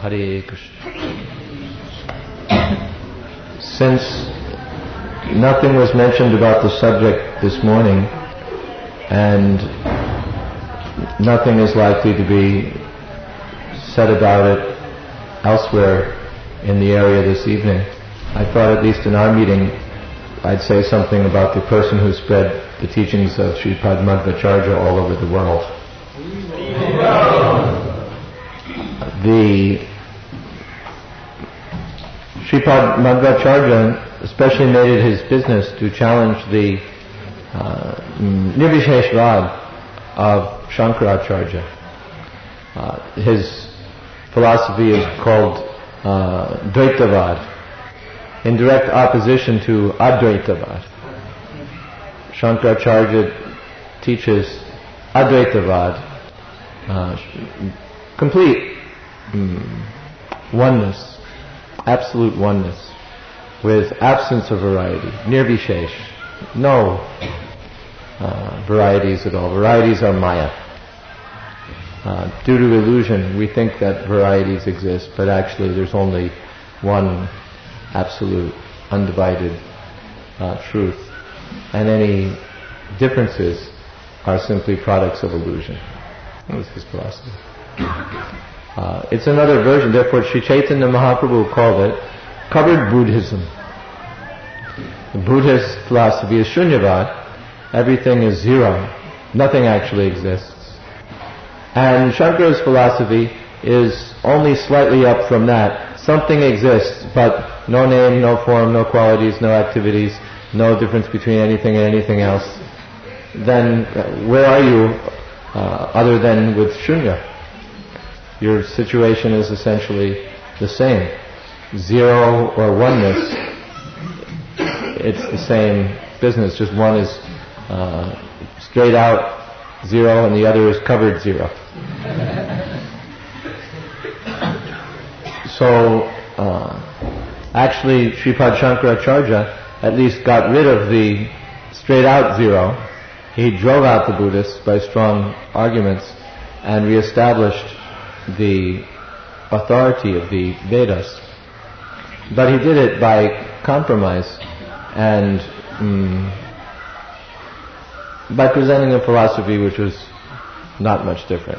Hare Krishna. Since nothing was mentioned about the subject this morning, and nothing is likely to be said about it elsewhere in the area this evening, I thought at least in our meeting I'd say something about the person who spread the teachings of Sripad Madhvacharya all over the world. The Sripad Madhvacharya especially made it his business to challenge the Nirvisheshvad of Shankaracharya. His philosophy is called Dvaitavad, in direct opposition to Advaitavad. Shankaracharya teaches Advaitavad, complete oneness, absolute oneness, with absence of variety, nirvishesh, no varieties at all. Varieties are maya. Due to illusion, we think that varieties exist, but actually there's only one absolute, undivided truth, and any differences are simply products of illusion. That was his philosophy. It's another version, therefore Sri Chaitanya Mahaprabhu called it covered Buddhism. The Buddhist philosophy is Shunyavad. Everything is zero. Nothing actually exists. And Shankara's philosophy is only slightly up from that. Something exists, but no name, no form, no qualities, no activities, no difference between anything and anything else. Then where are you other than with Shunya? Your situation is essentially the same. Zero or oneness, it's the same business, just one is straight out zero and the other is covered zero. So actually Sripad Shankaracharya at least got rid of the straight out zero. He drove out the Buddhists by strong arguments and reestablished the authority of the Vedas. But he did it by compromise and by presenting a philosophy which was not much different.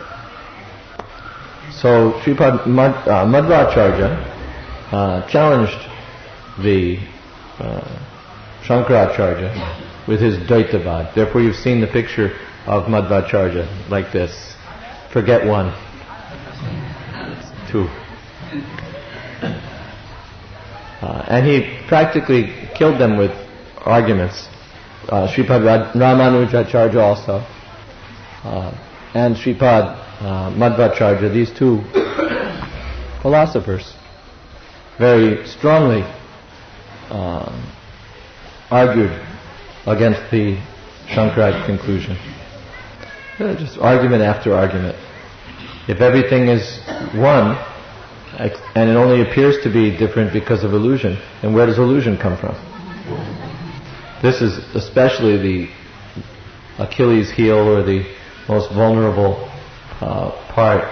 So Sripad Madhvacharya challenged the Shankaracharya with his Dvaitavad. Therefore you've seen the picture of Madhvacharya like this. Forget one. Two. And he practically killed them with arguments. Sripad Ramanujacharya also, and Sripad Madhvacharya, these two philosophers, very strongly argued against the Shankarite conclusion. Just argument after argument. If everything is one, and it only appears to be different because of illusion, then where does illusion come from? This is especially the Achilles heel, or the most vulnerable part.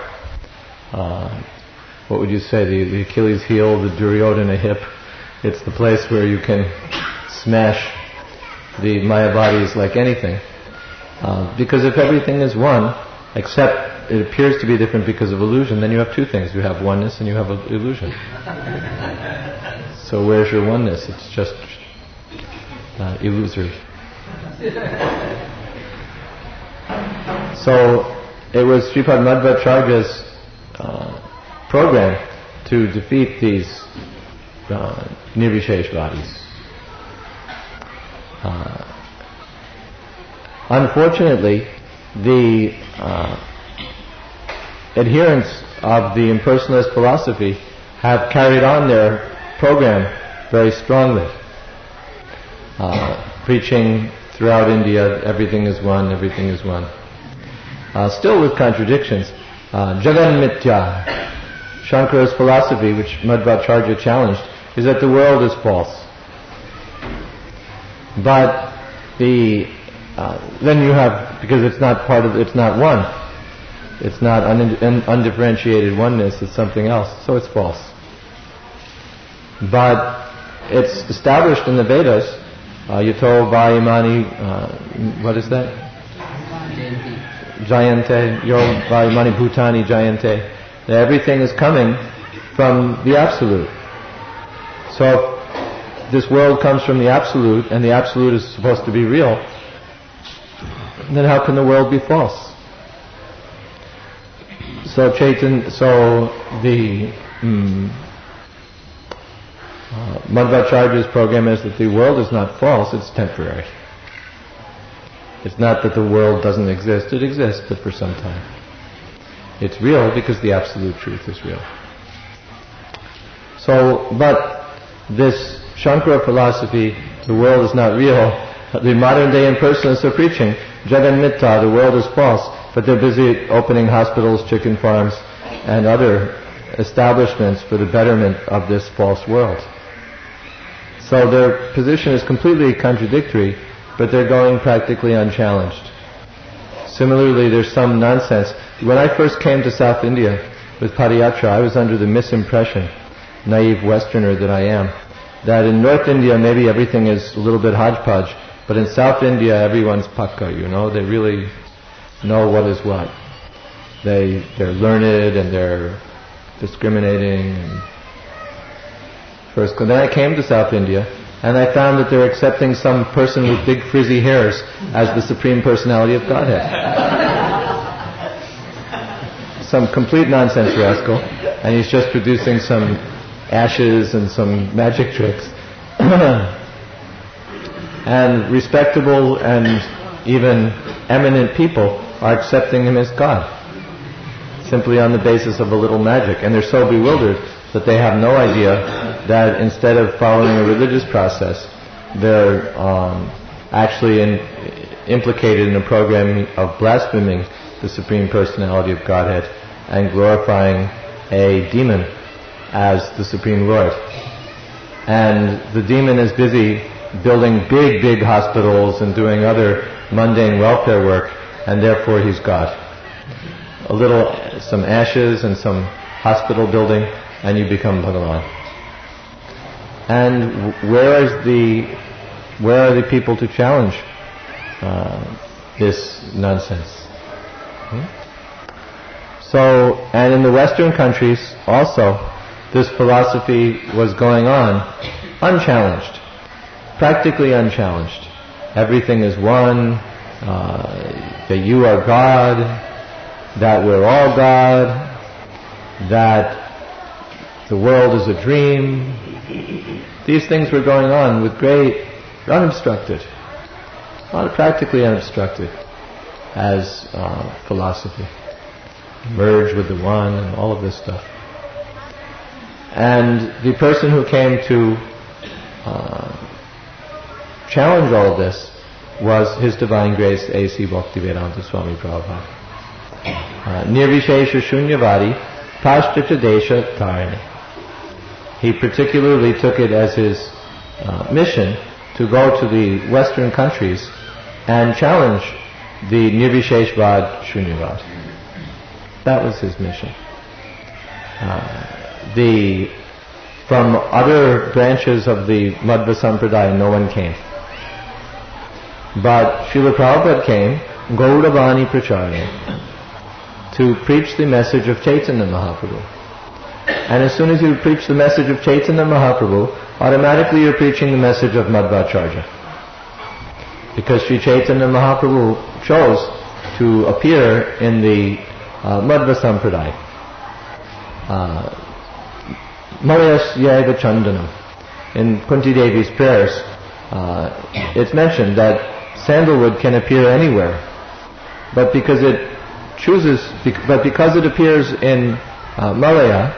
What would you say? The Achilles heel, the Duryodhana hip. It's the place where you can smash the Mayavadis like anything. Because if everything is one, except it appears to be different because of illusion, then you have two things. You have oneness and you have illusion. So where's your oneness? It's just illusory. So it was Sripad Madhvacharya's program to defeat these Nirvisheshvadis. Unfortunately, the adherents of the impersonalist philosophy have carried on their program very strongly, preaching throughout India, everything is one, everything is one. Still with contradictions. Jagan Mithya, Shankara's philosophy, which Madhvacharya challenged, is that the world is false. But then you have, because it's not one. It's not undifferentiated oneness, it's something else, so it's false. But it's established in the Vedas, Yato Vayamani, what is that? Jayante, Yo Vayamani Bhutani Jayante, that everything is coming from the Absolute. So if this world comes from the Absolute, and the Absolute is supposed to be real, then how can the world be false? So the Madhvacharya's program is that the world is not false, it's temporary. It's not that the world doesn't exist, it exists, but for some time. It's real because the absolute truth is real. So, but this Shankara philosophy, the world is not real, the modern day impersonalists are preaching, Jagan Mitta, the world is false, but they're busy opening hospitals, chicken farms, and other establishments for the betterment of this false world. So their position is completely contradictory, but they're going practically unchallenged. Similarly, there's some nonsense. When I first came to South India with Padayatra, I was under the misimpression, naive Westerner that I am, that in North India maybe everything is a little bit hodgepodge, but in South India everyone's pakka, they really know what is what. They're learned and they're discriminating. Then I came to South India and I found that they're accepting some person with big frizzy hairs as the Supreme Personality of Godhead. Some complete nonsense rascal, and he's just producing some ashes and some magic tricks. And respectable and even eminent people are accepting him as God, simply on the basis of a little magic. And they're so bewildered that they have no idea that instead of following a religious process, they're actually implicated in a program of blaspheming the Supreme Personality of Godhead and glorifying a demon as the Supreme Lord. And the demon is busy building big, big hospitals and doing other mundane welfare work, and therefore he's God. Some ashes and some hospital building, and you become Bhagavan. And where are the people to challenge this nonsense? So, and in the Western countries also, this philosophy was going on unchallenged, practically unchallenged. Everything is one, that you are God, that we're all God, that the world is a dream. These things were going on with great, unobstructed, practically unobstructed as philosophy. Merge with the one and all of this stuff. And the person who came to challenge all of this was His Divine Grace A.C. Bhaktivedanta Swami Prabhupada. Nirvishesha Shunyavadi Pashchacha Desha Tarani. He particularly took it as his mission to go to the Western countries and challenge the Nirvisheshvad Shunyavad. That was his mission. From other branches of the Madhva Sampradaya, no one came. But Srila Prabhupada came, Gauravani Pracharya, to preach the message of Chaitanya Mahaprabhu. And as soon as you preach the message of Chaitanya Mahaprabhu, automatically you're preaching the message of Madhvacharya. Because Sri Chaitanya Mahaprabhu chose to appear in the Madhva Sampradaya. Malayas Yaiva Chandanam. In Kunti Devi's prayers, it's mentioned that sandalwood can appear anywhere, but because it appears in Malaya,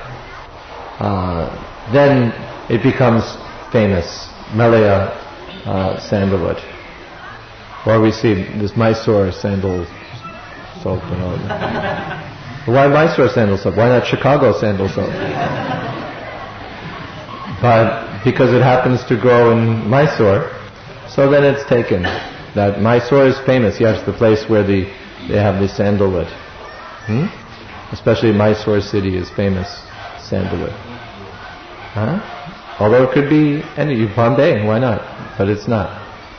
then it becomes famous, Malaya sandalwood. Or we see this Mysore sandal soap and all that. Why Mysore sandal soap? Why not Chicago sandal soap? But because it happens to grow in Mysore, so then it's taken that Mysore is famous. Yes, the place where they have the sandalwood. Especially Mysore city is famous sandalwood. Although it could be any Bombay, why not? But it's not.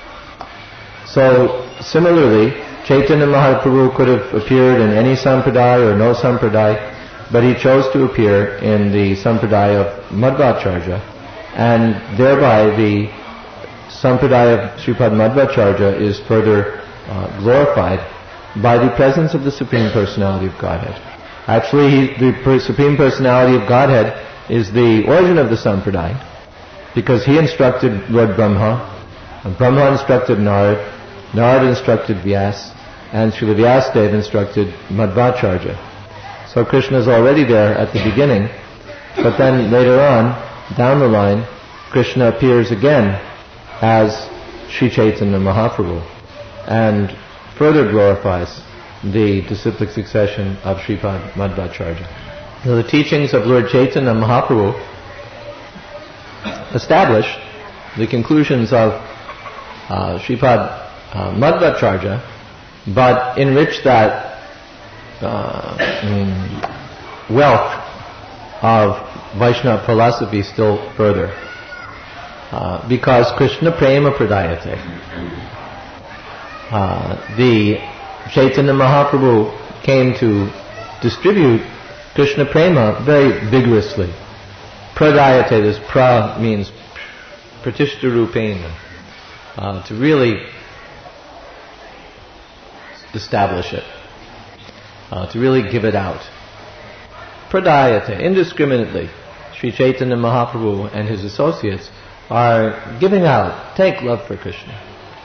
So similarly, Chaitanya Mahaprabhu could have appeared in any sampradaya or no sampradaya, but he chose to appear in the sampradaya of Madhvacharya, and thereby the sampradaya of Sripad Madhvacharya is further glorified by the presence of the Supreme Personality of Godhead. Actually, the Supreme Personality of Godhead is the origin of the sampradaya, because he instructed Lord Brahma, and Brahma instructed Narad, Narad instructed Vyas, and Srila Vyasadeva instructed Madhvacharya. So Krishna is already there at the beginning, but then later on, down the line, Krishna appears again as Sri Chaitanya Mahaprabhu, and further glorifies the disciplic succession of Sripad Madhvacharya. So the teachings of Lord Chaitanya Mahaprabhu establish the conclusions of Sripad Madhvacharya, but enrich that wealth of Vaishnava philosophy still further. Because Krishna Prema Pradayate. The Chaitanya Mahaprabhu came to distribute Krishna Prema very vigorously. Pradayate, this pra means pratishta rupena, to really establish it, to really give it out. Pradayate, indiscriminately. Sri Chaitanya Mahaprabhu and his associates are giving out, take love for Krishna.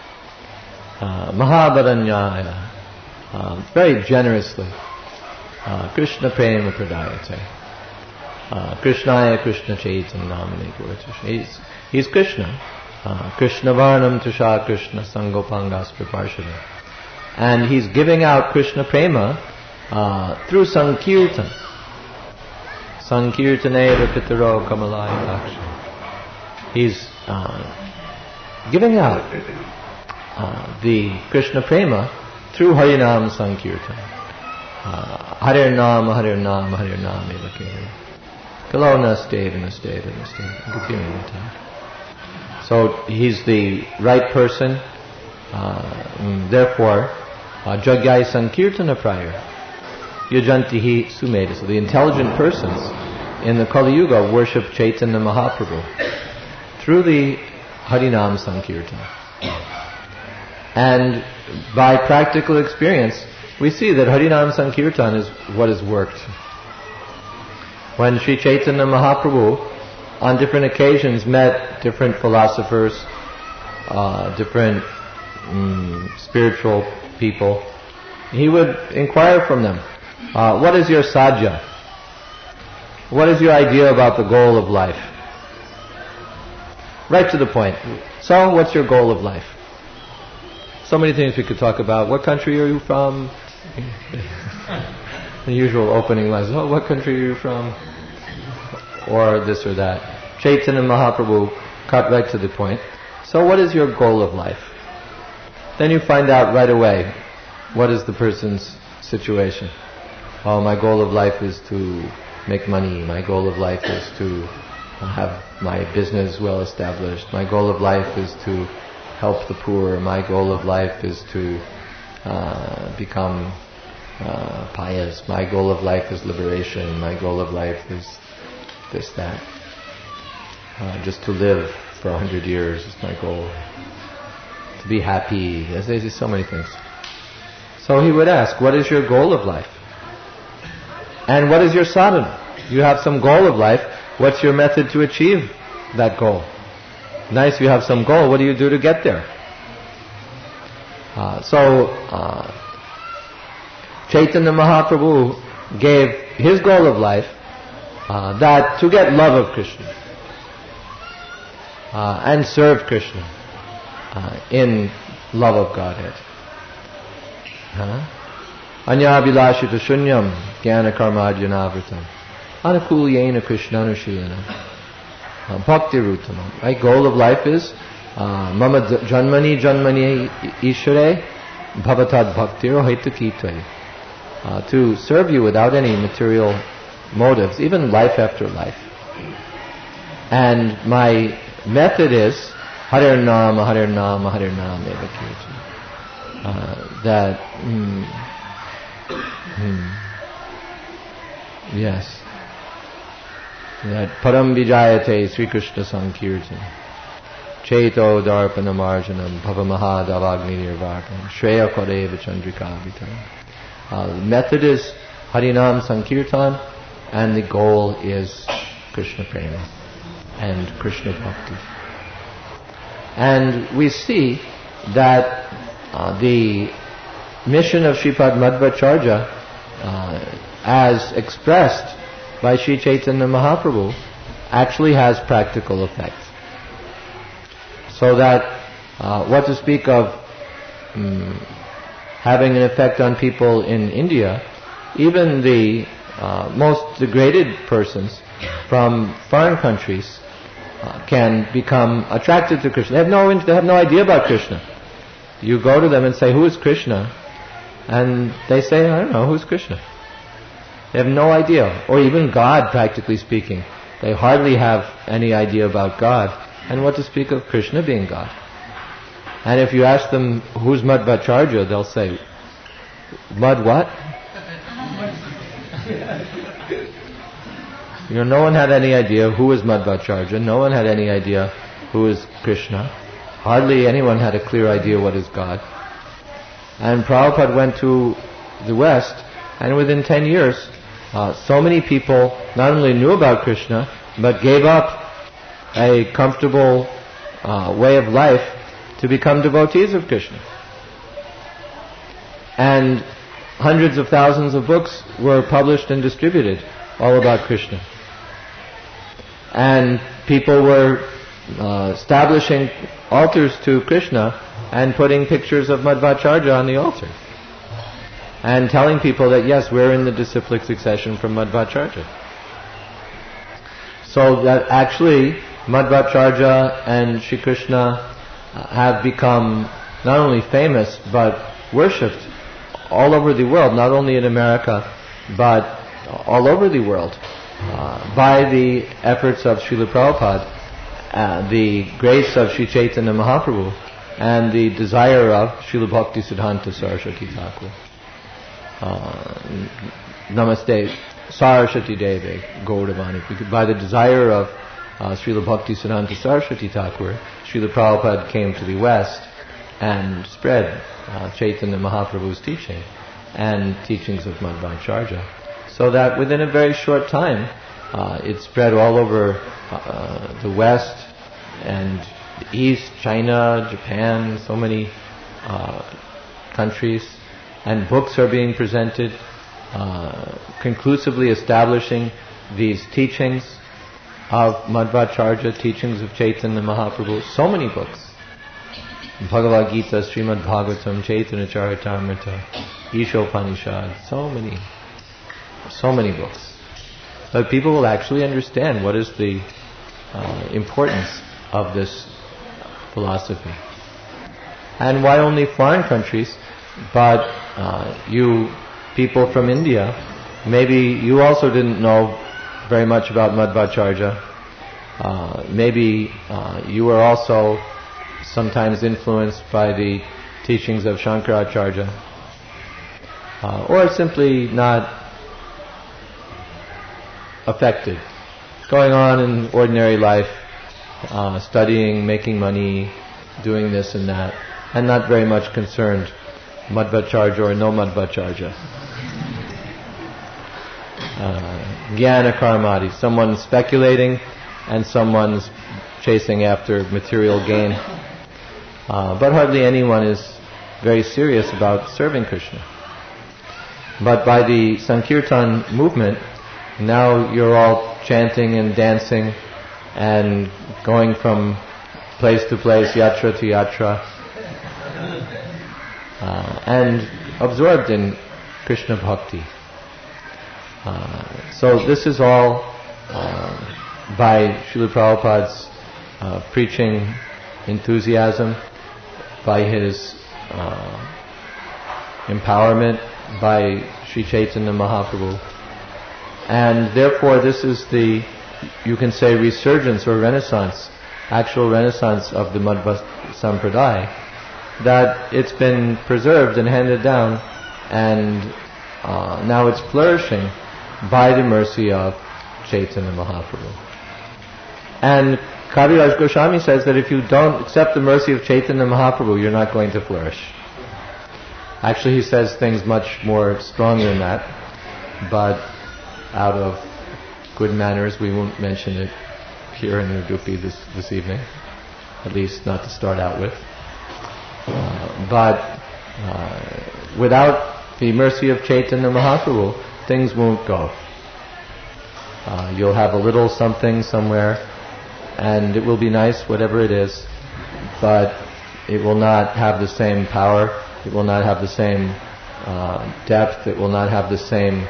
Mahabharanyaya, very generously. Krishna Prema Pradayate. Krishnaya Krishna Chaitanya Namane Guratush. He's Krishna. Krishna Varnam Tusha Krishna Sangopangas Praparshada. And he's giving out Krishna Prema through Sankirtan. Sankirtaneva Pitaro Kamalaya Lakshmi. He's giving out the Krishna Prema through Harinam Sankirtan. Hare Nama, Hare Nama, Hare Nama Elakehari. Kalona Stevana Stevana Stevana. Continuing to talk. So he's the right person. Therefore, Jagyai Sankirtana Prayar. Yajantihi Sumeda. So the intelligent persons in the Kali Yuga worship Chaitanya Mahaprabhu through the Harinam Sankirtan. And by practical experience, we see that Harinam Sankirtan is what has worked. When Sri Chaitanya Mahaprabhu on different occasions met different philosophers, different spiritual people, he would inquire from them, what is your sadhya? What is your idea about the goal of life? Right to the point. So, what's your goal of life? So many things we could talk about. What country are you from? The usual opening lines. Oh, what country are you from? Or this or that. Chaitanya Mahaprabhu cut right to the point. So what is your goal of life? Then you find out right away what is the person's situation. Oh, my goal of life is to make money. My goal of life is to have my business well established. My goal of life is to help the poor. My goal of life is to become pious. My goal of life is liberation. My goal of life is this, that. Just to live for 100 years is my goal. To be happy. There's so many things. So he would ask, what is your goal of life? And what is your sadhana? You have some goal of life. What's your method to achieve that goal? Nice, you have some goal. What do you do to get there? Chaitanya Mahaprabhu gave his goal of life that to get love of Krishna and serve Krishna in love of Godhead. Anyabhilashita shunyam jnana karma adyanavritam anukulyena krishnanushilanam bhakti rutamam. Right? Goal of life is mama janmani ishare bhavatad bhaktir haitaki tvai. to serve you without any material motives, even life after life. And my method is Hare Nama, Hare Nama, Hare Nama Eva Kirtan. Yes. That Param Vijayate Sri Krishna Sankirtan. Cheto Darpana Marjanam Pavamaha Davagni Nirvartam Shreya Koreva Chandrika Vitam. The method is Harinam Sankirtan, and the goal is Krishna Prema and Krishna Bhakti. And we see that the mission of Sripad Madhvacharya, as expressed by Sri Chaitanya Mahaprabhu, actually has practical effect. So that what to speak of having an effect on people in India, even the most degraded persons from foreign countries can become attracted to Krishna. They have no idea about Krishna. You go to them and say, "Who is Krishna?" And they say, "I don't know, who's Krishna?" They have no idea. Or even God, practically speaking. They hardly have any idea about God. And what to speak of Krishna being God. And if you ask them, "Who's Madhvacharya?" they'll say, "Mad what?" No one had any idea who was Madhvacharya. No one had any idea who is Krishna. Hardly anyone had a clear idea what is God. And Prabhupada went to the West, and within 10 years, so many people not only knew about Krishna, but gave up a comfortable way of life to become devotees of Krishna. And hundreds of thousands of books were published and distributed all about Krishna. And people were establishing altars to Krishna and putting pictures of Madhvacharya on the altar. And telling people that, yes, we're in the disciplic succession from Madhvacharya. So that actually Madhvacharya and Sri Krishna have become not only famous but worshipped all over the world, not only in America but all over the world, by the efforts of Srila Prabhupada, the grace of Sri Chaitanya Mahaprabhu, and the desire of Srila Bhakti Siddhanta Saraswati Thakur. Namaste Saraswati Deve Gauravani. By the desire of Srila Bhakti Siddhanta Saraswati Thakur, Srila Prabhupada came to the West and spread Chaitanya Mahaprabhu's teaching and teachings of Madhvacharya. So that within a very short time, it spread all over the West and the East, China, Japan, so many countries. And books are being presented, conclusively establishing these teachings of Madhvacharya, teachings of Chaitanya Mahaprabhu. So many books. Bhagavad Gita, Srimad Bhagavatam, Chaitanya Charitamrita, Ishopanishad, so many books. But people will actually understand what is the importance of this philosophy. And why only foreign countries, but you people from India, maybe you also didn't know very much about Madhvacharya. Maybe you were also sometimes influenced by the teachings of Shankaracharya, or simply not affected. Going on in ordinary life, studying, making money, doing this and that, and not very much concerned, Madhvacharya or no Madhvacharya. Jnana karmadi, someone's speculating and someone's chasing after material gain. But hardly anyone is very serious about serving Krishna. But by the Sankirtan movement, now you're all chanting and dancing and going from place to place, yatra to yatra, and absorbed in Krishna bhakti. So this is all by Srila Prabhupada's preaching enthusiasm, by his empowerment, by Sri Chaitanya Mahaprabhu. And therefore this is the, you can say, resurgence or renaissance, actual renaissance of the Madhva Sampradaya, that it's been preserved and handed down, and now it's flourishing by the mercy of Chaitanya Mahaprabhu. And Kaviraj Goswami says that if you don't accept the mercy of Chaitanya Mahaprabhu, you're not going to flourish. Actually, he says things much more stronger than that, but out of good manners, we won't mention it here in Udupi this evening, at least not to start out with. But without the mercy of Chaitanya Mahaprabhu, things won't go. You'll have a little something somewhere, and it will be nice, whatever it is, but it will not have the same power, it will not have the same depth, it will not have the same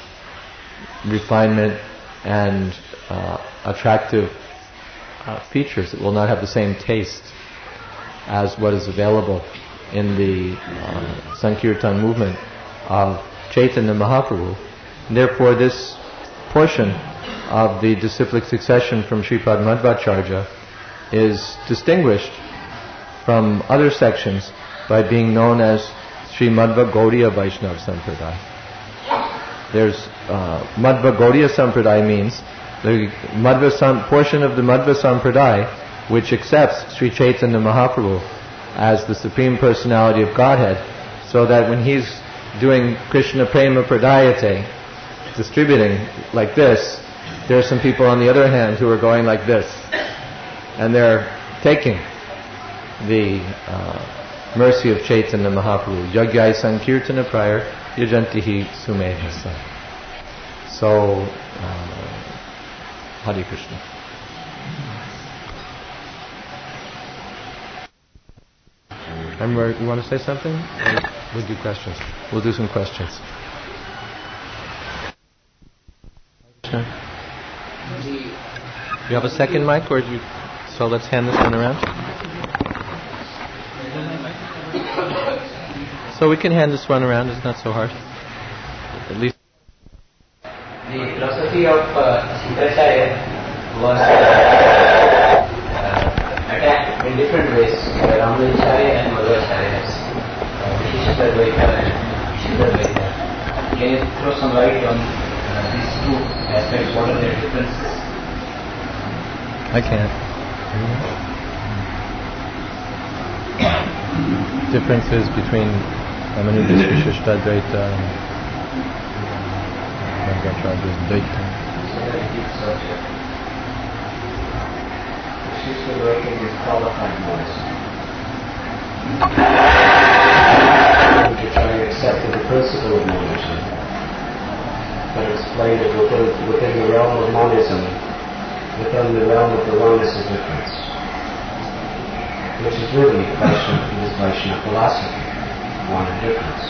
refinement and attractive features. It will not have the same taste as what is available in the Sankirtan movement of Chaitanya Mahaprabhu. And therefore this portion of the disciplic succession from Sripad Madhvacharya is distinguished from other sections by being known as Sri Madhva Gaudiya Vaishnava Sampradaya. There's Madhva Gaudiya Sampradaya means the portion of the Madhva Sampradaya which accepts Sri Chaitanya Mahaprabhu as the Supreme Personality of Godhead, so that when he's doing Krishna Prema Pradayate, distributing like this, there are some people on the other hand who are going like this, and they're taking the mercy of Chaitanya Mahaprabhu. Yagyai Sankirtana Prayar Yajantihi Sumehasa. So, Hare Krishna. Remember, you want to say something? We'll do questions. We'll do some questions. You have a second mic, or do you? So let's hand this one around. So we can hand this one around. It's not so hard. At least. The philosophy of Shankaracharya was attacked in different ways by Ramanujacharya and Madhvacharyas, Vishishta-Dvaita and Shuddha-Dvaita. Can you throw some light on these two aspects? What are their differences? I can't. Differences between Ramanuja's Vishishta-Dvaita and Madhvacharya's Dvaita. Vishishta-Dvaita is qualified monism. Ramanujacharya accepted the principle of monism, but explained it within the realm of monism, within the realm of the oneness of difference, which is really Vaishnava philosophy, one of difference.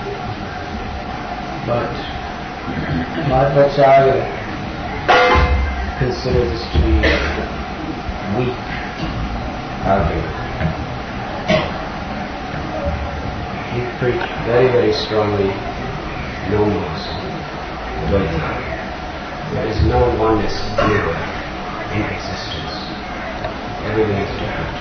But Madhvacharya considers this to be weak argument. He preached very, very strongly no monism, Dvaita. There is no oneness anywhere in existence. Everything is different.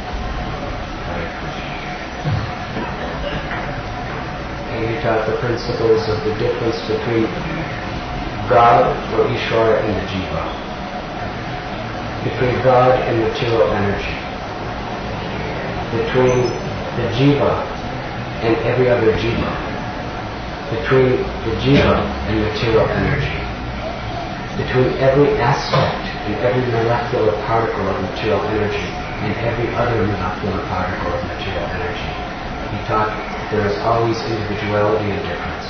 And he taught the principles of the difference between God or Ishvara and the Jiva, between God and material energy, between the Jiva and every other Jiva, between the Jiva and material energy, between every aspect and every molecular particle of material energy and every other molecular particle of material energy. He taught there is always individuality and difference.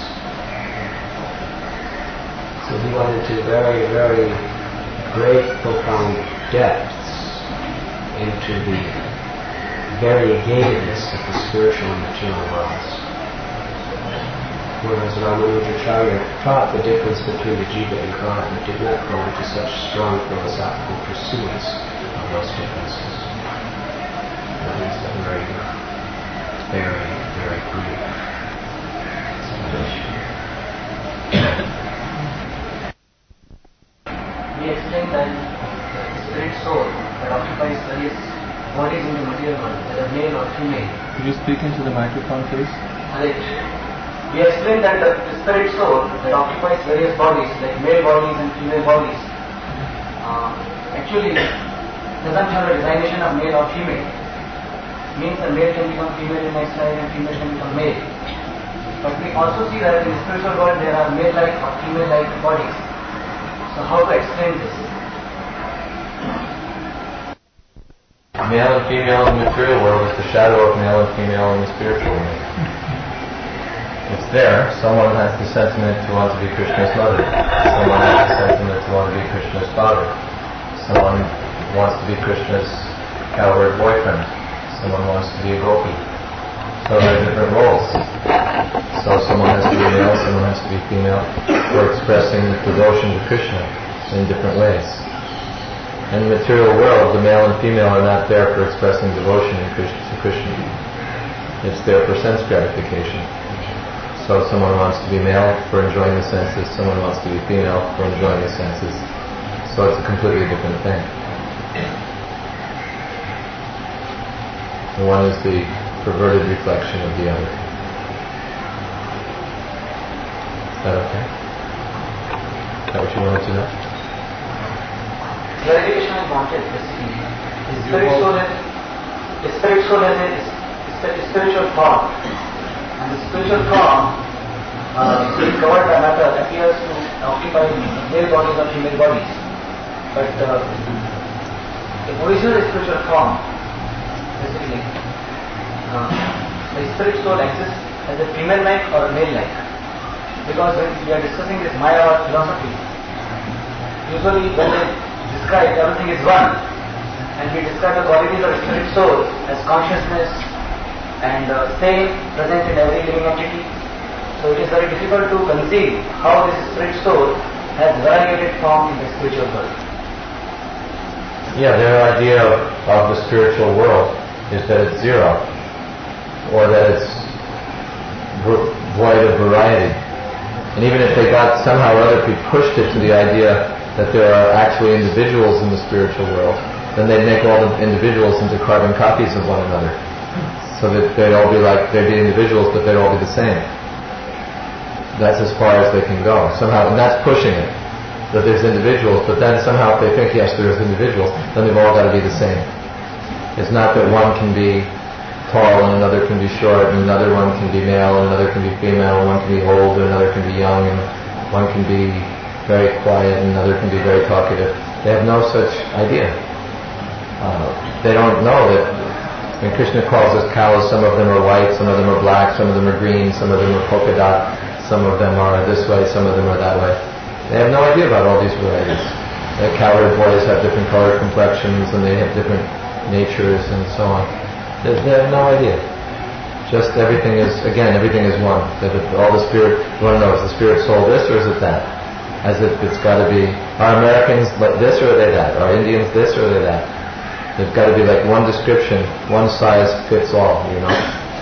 So he went into very, very great, profound depths into the variegatedness of the spiritual and material worlds. Whereas Ramanujacharya taught the difference between the Jiva and God, but did not go into such strong philosophical pursuits of those differences. That is a very, very, very brief explanation. Could you speak into the microphone, please? Right. We explained that the spirit soul that occupies various bodies, like male bodies and female bodies, actually doesn't have a designation of male or female. Means a male can become female in next life and female can become male. But we also see that in the spiritual world there are male-like or female-like bodies. So how to explain this? Male and female in the material world is the shadow of male and female in the spiritual world. It's there. Someone has the sentiment to want to be Krishna's mother. Someone has the sentiment to want to be Krishna's father. Someone wants to be Krishna's cowherd boyfriend. Someone wants to be a gopi. So there are different roles. So someone has to be male, someone has to be female, for expressing devotion to Krishna in different ways. In the material world, the male and female are not there for expressing devotion to Krishna. It's there for sense gratification. So someone wants to be male for enjoying the senses, someone wants to be female for enjoying the senses. So it's a completely different thing. The one is the perverted reflection of the other. Is that okay? Is that what you wanted to know? Clarification I wanted basically. The spirit soul has a spiritual form. And the spiritual form, being covered by matter, appears to occupy male bodies or female bodies. But the original spiritual form, basically, the spirit soul exists as a female-like or a male-like. Because when we are discussing this Maya philosophy, usually when they describe everything is one, and we describe the qualities of spirit soul as consciousness, and same present in every living entity. So it is very difficult to conceive how this spirit soul has variegated form in the spiritual world. Yeah, their idea of the spiritual world is that it's zero, or that it's void of variety. And even if they got somehow or other, if we pushed it to the idea that there are actually individuals in the spiritual world, then they'd make all the individuals into carbon copies of one another. So that they'd all be they'd be individuals, but they'd all be the same. That's as far as they can go. Somehow, and that's pushing it, that there's individuals, but then somehow if they think, yes, there's individuals, then they've all got to be the same. It's not that one can be tall and another can be short, and another one can be male and another can be female, and one can be old and another can be young, and one can be very quiet and another can be very talkative. They have no such idea. They don't know that when Krishna calls us cows, some of them are white, some of them are black, some of them are green, some of them are polka dot, some of them are this way, some of them are that way. They have no idea about all these varieties. The cowherd boys have different color complexions and they have different natures and so on. They have no idea. Just everything is one. That all the spirit, you want to know, is the spirit soul this or is it that? As if it's got to be, are Americans like this or are they that? Are Indians this or are they that? There's got to be like one description, one size fits all, you know.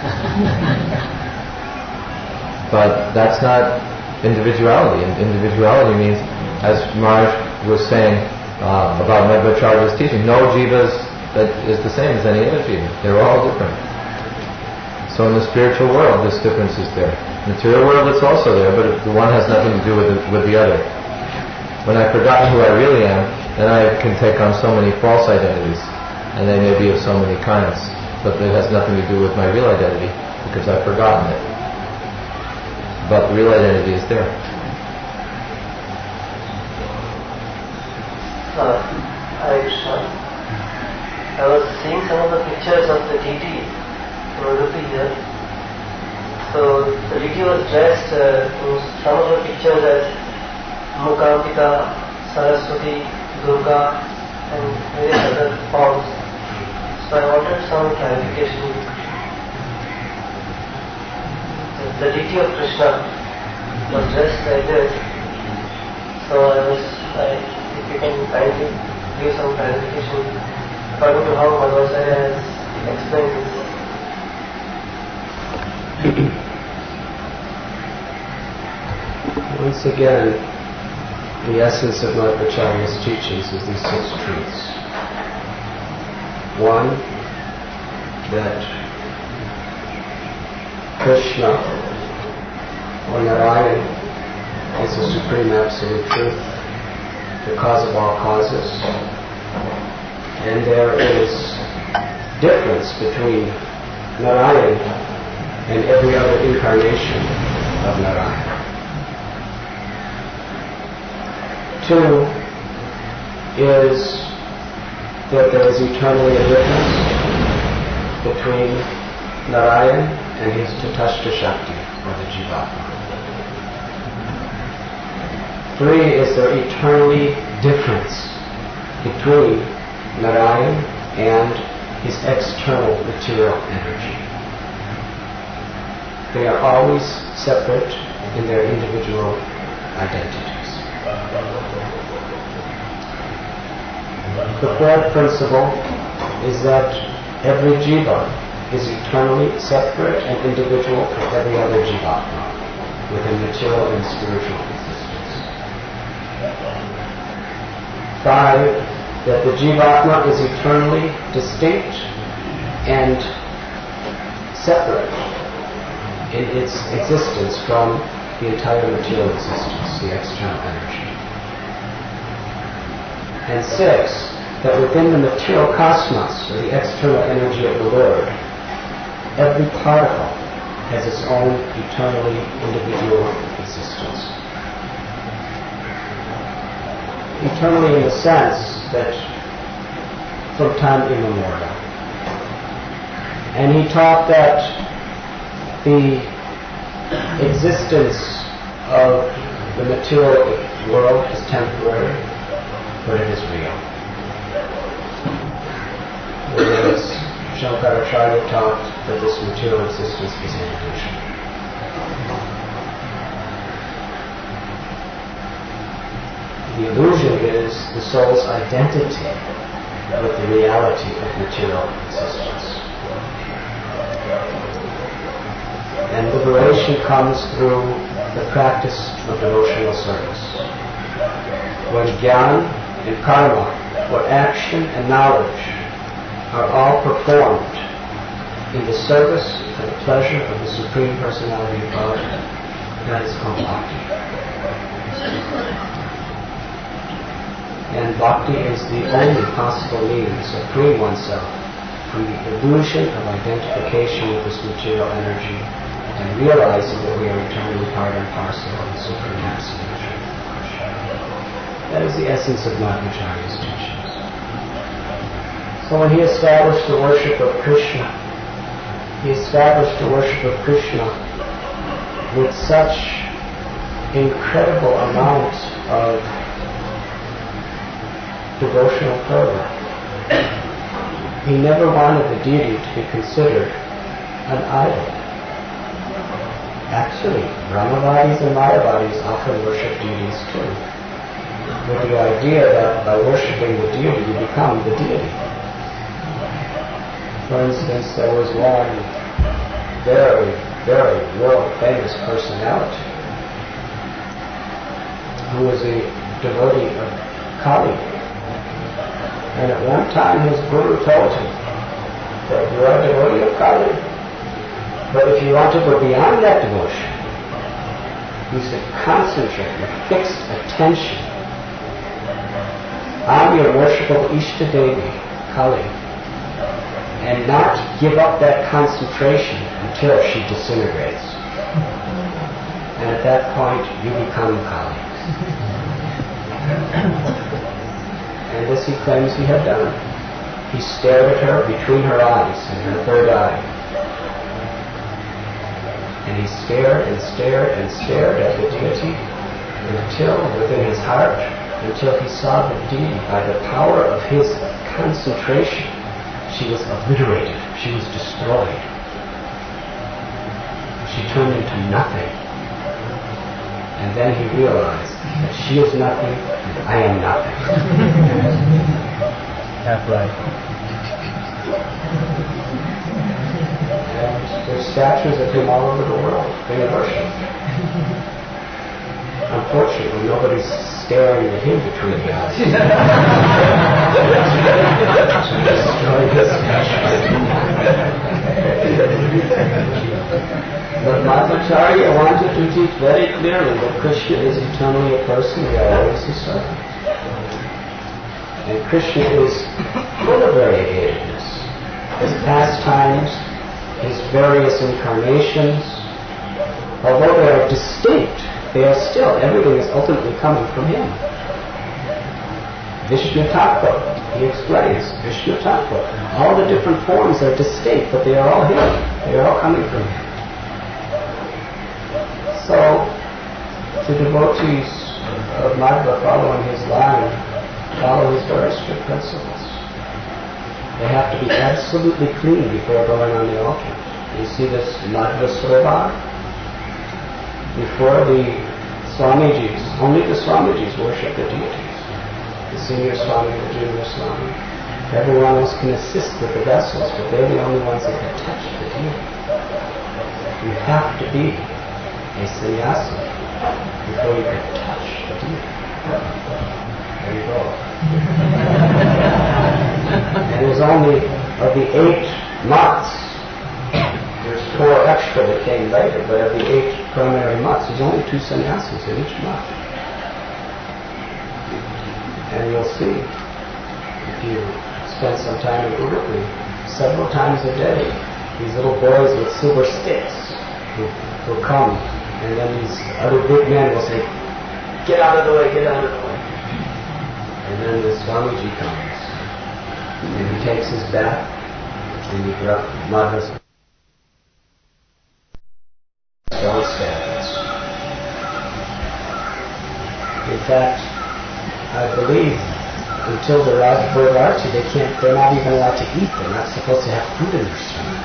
But that's not individuality. And individuality means, as Maharaj was saying about Madhvacharya's teaching, no jivas that is the same as any other jiva. They're all different. So in the spiritual world, this difference is there. In the material world, it's also there, but the one has nothing to do with the other. When I've forgotten who I really am, then I can take on so many false identities. And they may be of so many kinds, but it has nothing to do with my real identity because I've forgotten it. But the real identity is there. I was seeing some of the pictures of the deity Udupi here. So the deity was dressed in some of the pictures as Mukambika, Saraswati, Durga, and various other forms. So I wanted some clarification. The deity of Krishna was dressed like this. So if you can kindly give some clarification according to how Madhvacharya has explained this. Once again, the essence of Madhvacharya's teachings is these 6 truths. One, that Krishna or Narayan is the supreme absolute truth, the cause of all causes, and there is difference between Narayan and every other incarnation of Narayan. 2 is that there is eternally a difference between Narayan and his Tatashta Shakti, or the Jivatma. 3 is there eternally difference between Narayan and his external material energy. They are always separate in their individual identities. The 4th principle is that every jiva is eternally separate and individual from every other jivatma within material and spiritual existence. 5, that the jivatma is eternally distinct and separate in its existence from the entire material existence, the external energy. And 6, that within the material cosmos, or the external energy of the Lord, every particle has its own eternally individual existence. Eternally in the sense that from time immemorial. And he taught that the existence of the material world is temporary, but it is real. Whereas Shankaracharya taught that this material existence is an illusion. The illusion is the soul's identity with the reality of material existence. And liberation comes through the practice of devotional service. When jnana and karma, or action and knowledge, are all performed in the service for the pleasure of the Supreme Personality of God, that is called bhakti. And bhakti is the only possible means of freeing oneself from the illusion of identification with this material energy and realizing that we are eternally part and parcel of the Supreme Absolute Truth. That is the essence of Madhvacharya's teachings. So when he established the worship of Krishna, he established the worship of Krishna with such incredible amount of devotional fervor. He never wanted the deity to be considered an idol. Actually, Brahmavadis and Mayavadis often worship deities too, with the idea that by worshipping the deity you become the deity. For instance, there was one very, very world-famous personality who was a devotee of Kali. And at one time his guru told him that you are a devotee of Kali, but if you want to go beyond that devotion, you should concentrate with fixed attention on your worshipable Ishta Devi, Kali, and not give up that concentration until she disintegrates. And at that point, you become Kali. And this he claims he had done. He stared at her between her eyes, in her third eye. And he stared and stared and stared at the deity until, within his heart, until he saw the deity by the power of his concentration. She was obliterated. She was destroyed. She turned into nothing. And then he realized that she is nothing and I am nothing. Half right. And there's statues of him all over the world being worshipped. Unfortunately, nobody's staring at him between the eyes. But Madhvacharya wanted to teach very clearly that Krishna is eternally a person, we are always his servant. And Krishna is full of variegatedness. His pastimes, his various incarnations, although they are distinct, they are still, everything is ultimately coming from him. Vishnu Tattva, he explains, Vishnu Tattva. All the different forms are distinct, but they are all him. They are all coming from him. So, the devotees of Madhva following his line, follow his very strict principles. They have to be absolutely clean before going on the altar. You see this Madhva Srovar? Before the Swamijis, only the Swamijis worship the deities. The senior Swami, the junior Swami. Everyone else can assist with the vessels, but they're the only ones that can touch the deity. You have to be a sannyasi before you can touch the deity. There you go. And there's only, of the 8 mats, there's 4 extra that came later, but of the 8 primary mats, there's only 2 sannyasis in each mat. And you'll see, if you spend some time in Udupi, several times a day, these little boys with silver sticks will come, and then these other big men will say, "Get out of the way, get out of the way." And then the Swamiji comes, and he takes his bath, and he drops Madhva's stone standards. In fact, I believe until the Rajabhoga Arti, they're not even allowed to eat. They're not supposed to have food in their stomach.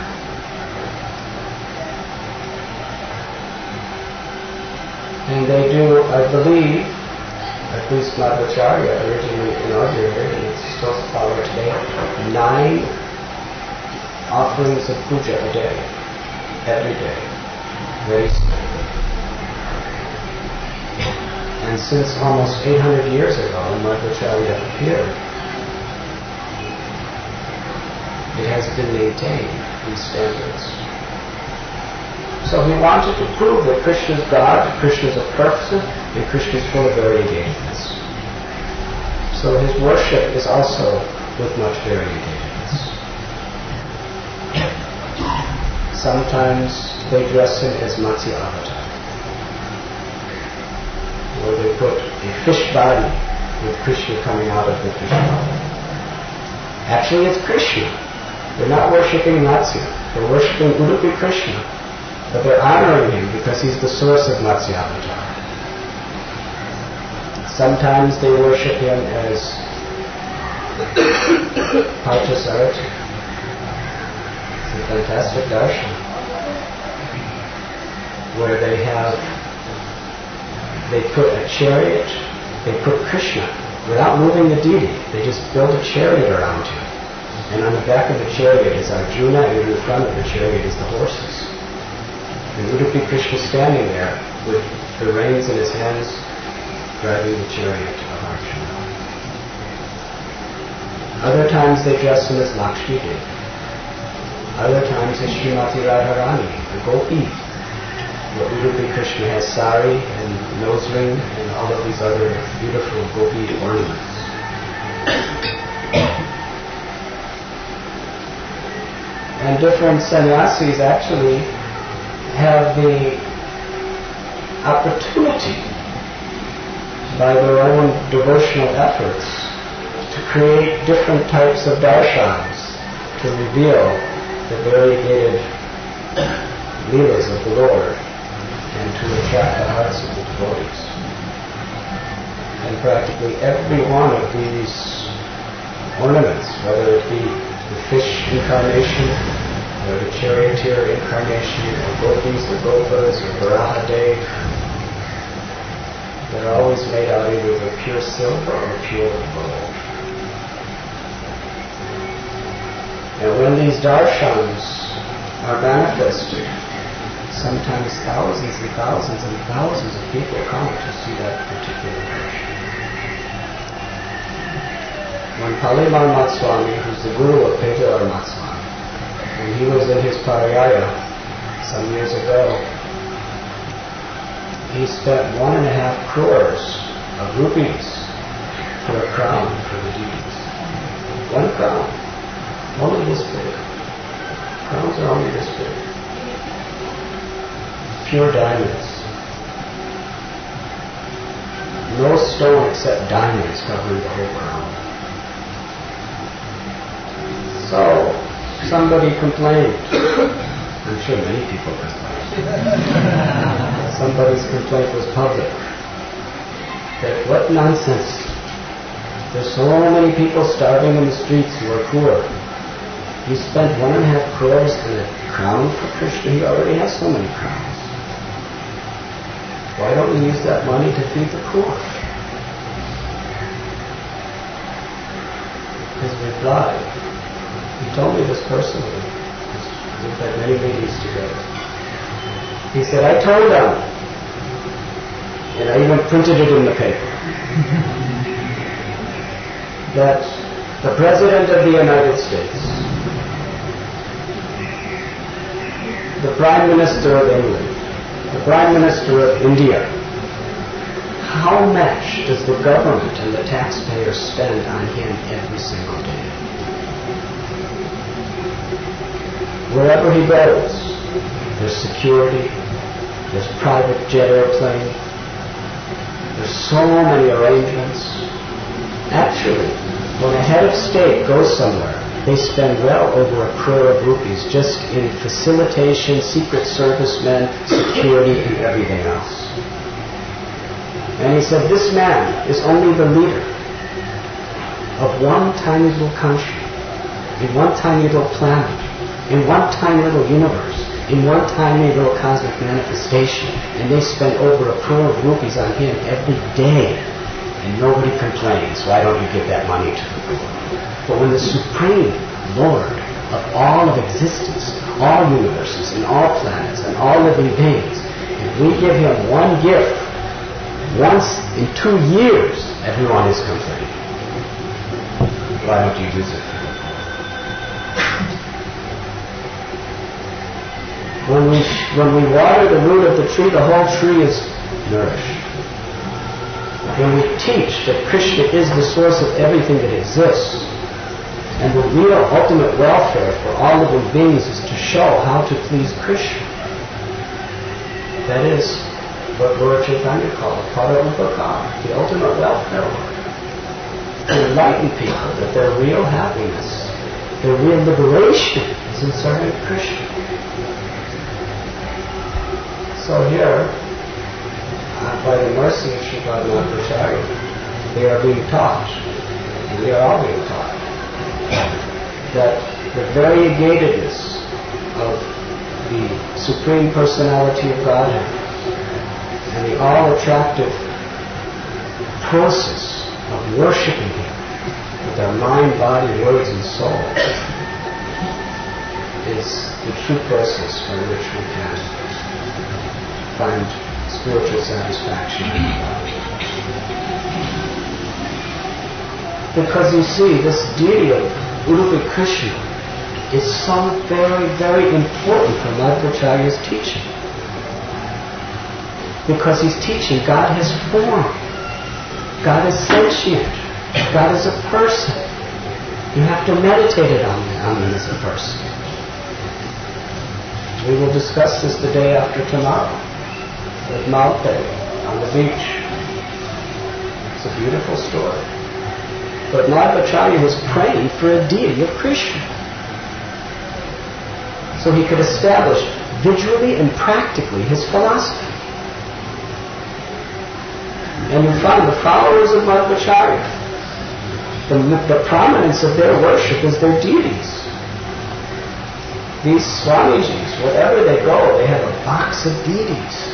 And they do, I believe, at least Madhvacharya originally inaugurated, and it's still followed today, 9 offerings of puja a day, every day, very strictly. And since almost 800 years ago, when Madhvacharya appeared, it has been maintained, these standards. So he wanted to prove that Krishna is God, Krishna is a person, and Krishna is full of variegatedness. So his worship is also with much variegatedness. Sometimes they dress him as Matsya Avatar, where they put a fish body with Krishna coming out of the fish body. Actually, it's Krishna. They're not worshipping Matsya. They're worshipping Udupi Krishna. But they're honoring him because he's the source of Matsya Avatar. Sometimes they worship him as Parthasarathi. It's a fantastic darshan where they put a chariot, they put Krishna, without moving the deity, they just build a chariot around him. And on the back of the chariot is Arjuna, and in the front of the chariot is the horses. And Udupi Krishna standing there with the reins in his hands, driving the chariot of Arjuna. Other times they dress him as Lakshmi Devi. Other times as Srimati Radharani, the Gopi. Where Udupi Krishna has sari and nose ring and all of these other beautiful gopi ornaments. And different sannyasis actually have the opportunity by their own devotional efforts to create different types of darshans to reveal the variegated leelas of the Lord and to attract the hearts of the devotees. And practically every one of these ornaments, whether it be the fish incarnation, or the charioteer incarnation, or gopis, or gopas, or Varahadev, they're always made out either of pure silver or pure gold. And when these darshans are manifested, sometimes thousands and thousands and thousands of people come to see that particular darshan. When Palimal Matswami, who's the guru of Pejavar Matswami, when he was in his parayaya some years ago, he spent 1.5 crores of rupees for a crown for the deities. 1 crown. Only this big. Crowns are only this big. Pure diamonds. No stone except diamonds covering the whole crown. So, somebody complained. I'm sure many people complained. Somebody's complaint was public. That what nonsense. There's so many people starving in the streets who are poor. He spent 1.5 crores on a crown for Krishna. He already has so many crowns. Why don't we use that money to feed the poor? His reply, he told me this personally. We've had many meetings together. He said, I told them, and I even printed it in the paper, that the President of the United States, the Prime Minister of England, the Prime Minister of India, how much does the government and the taxpayers spend on him every single day? Wherever he goes, there's security, there's private jet airplane, there's so many arrangements. Actually, when a head of state goes somewhere, they spend well over 1 crore of rupees just in facilitation, secret servicemen, security, and everything else. And he said, this man is only the leader of one tiny little country, in one tiny little planet, in one tiny little universe, in one tiny little cosmic manifestation, and they spend over 1 crore of rupees on him every day. And nobody complains, why don't you give that money to the poor? But when the Supreme Lord of all of existence, all universes, and all planets, and all living beings, if we give him one gift, once in 2 years, everyone is complaining. Why don't you use it for the poor? When we water the root of the tree, the whole tree is nourished. When we teach that Krishna is the source of everything that exists, and the real ultimate welfare for all living beings is to show how to please Krishna. That is what Lord Chaitanya called Para-upakara, the ultimate welfare work. To enlighten people that their real happiness, their real liberation is in serving Krishna. So here, by the mercy of Sripad Madhvacharya, they are being taught, and we are all being taught, that the variegatedness of the Supreme Personality of Godhead and the all-attractive process of worshiping Him with our mind, body, words, and soul is the true process by which we can find spiritual satisfaction in the body. Because you see, this deity of Udupi Krishna is so very, very important for Madhvacharya's teaching. Because he's teaching God has form, God is sentient, God is a person. You have to meditate on him as a person. We will discuss this the day after tomorrow with Malte on the beach. It's a beautiful story. But Madhvacharya was praying for a deity of Krishna, so he could establish visually and practically his philosophy. And you find the followers of Madhvacharya, the prominence of their worship is their deities. These Swamijis, wherever they go, they have a box of deities.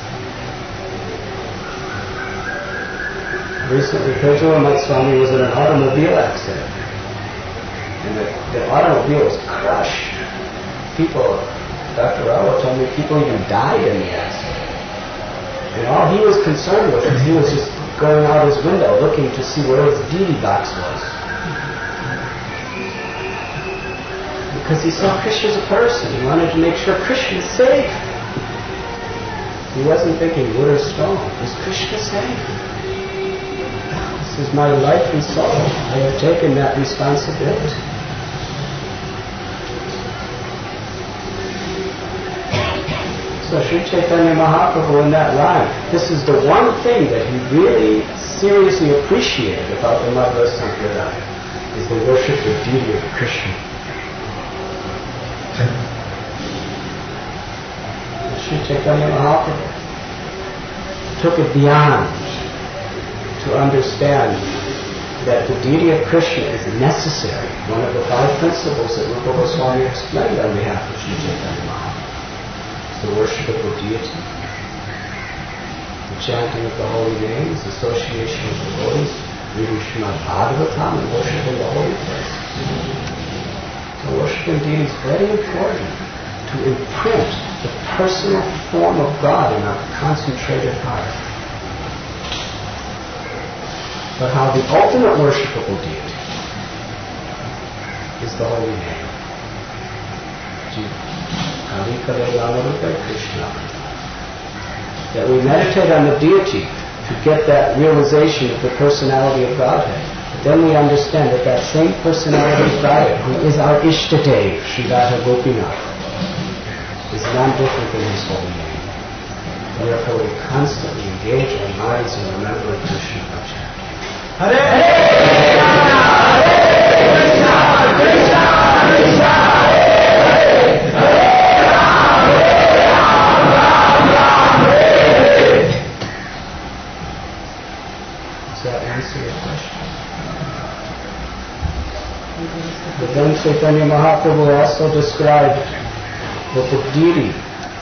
Recently, Petrulamat Swami was in an automobile accident, and the automobile was crushed. People, Dr. Rao told me, people even died in the accident. And all he was concerned with is he was just going out his window looking to see where his deity box was. Because he saw Krishna as a person. He wanted to make sure Krishna is safe. He wasn't thinking wood or stone. Is Krishna safe? This is my life and soul. I have taken that responsibility. So Sri Chaitanya Mahaprabhu in that line, this is the one thing that he really seriously appreciated about the Madhva Sampradaya, is the worship of deity of Krishna. Sri Chaitanya Mahaprabhu took it beyond to understand that the deity of Krishna is necessary, one of the 5 principles that Rupa Goswami explained on behalf of Sri Chaitanya Mahaprabhu. The worship of the deity, the chanting of the holy names, association with devotees, reading Srimad Bhagavatam, and worshiping the holy places. So worshiping deity is very important to imprint the personal form of God in our concentrated heart. But how the ultimate worshipable deity is the holy name. Krishna. That we meditate on the deity to get that realization of the personality of Godhead. Then we understand that that same personality of Godhead, who is our Ishtadev, Sri Radha Gopinath, is none different than his holy name. Therefore we constantly engage our minds in remembering Krishna Bhajan. Hare Krishna, Krishna Krishna, Hare Hare. Answer your question. But then Chaitanya Mahaprabhu also described that the deity,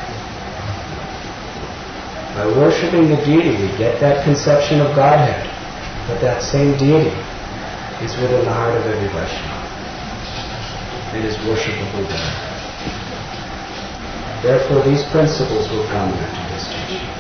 by worshipping the deity, we get that conception of Godhead, but that same deity is within the heart of every Vaishnava and is worshipable there. Therefore, these principles will come into his teachings.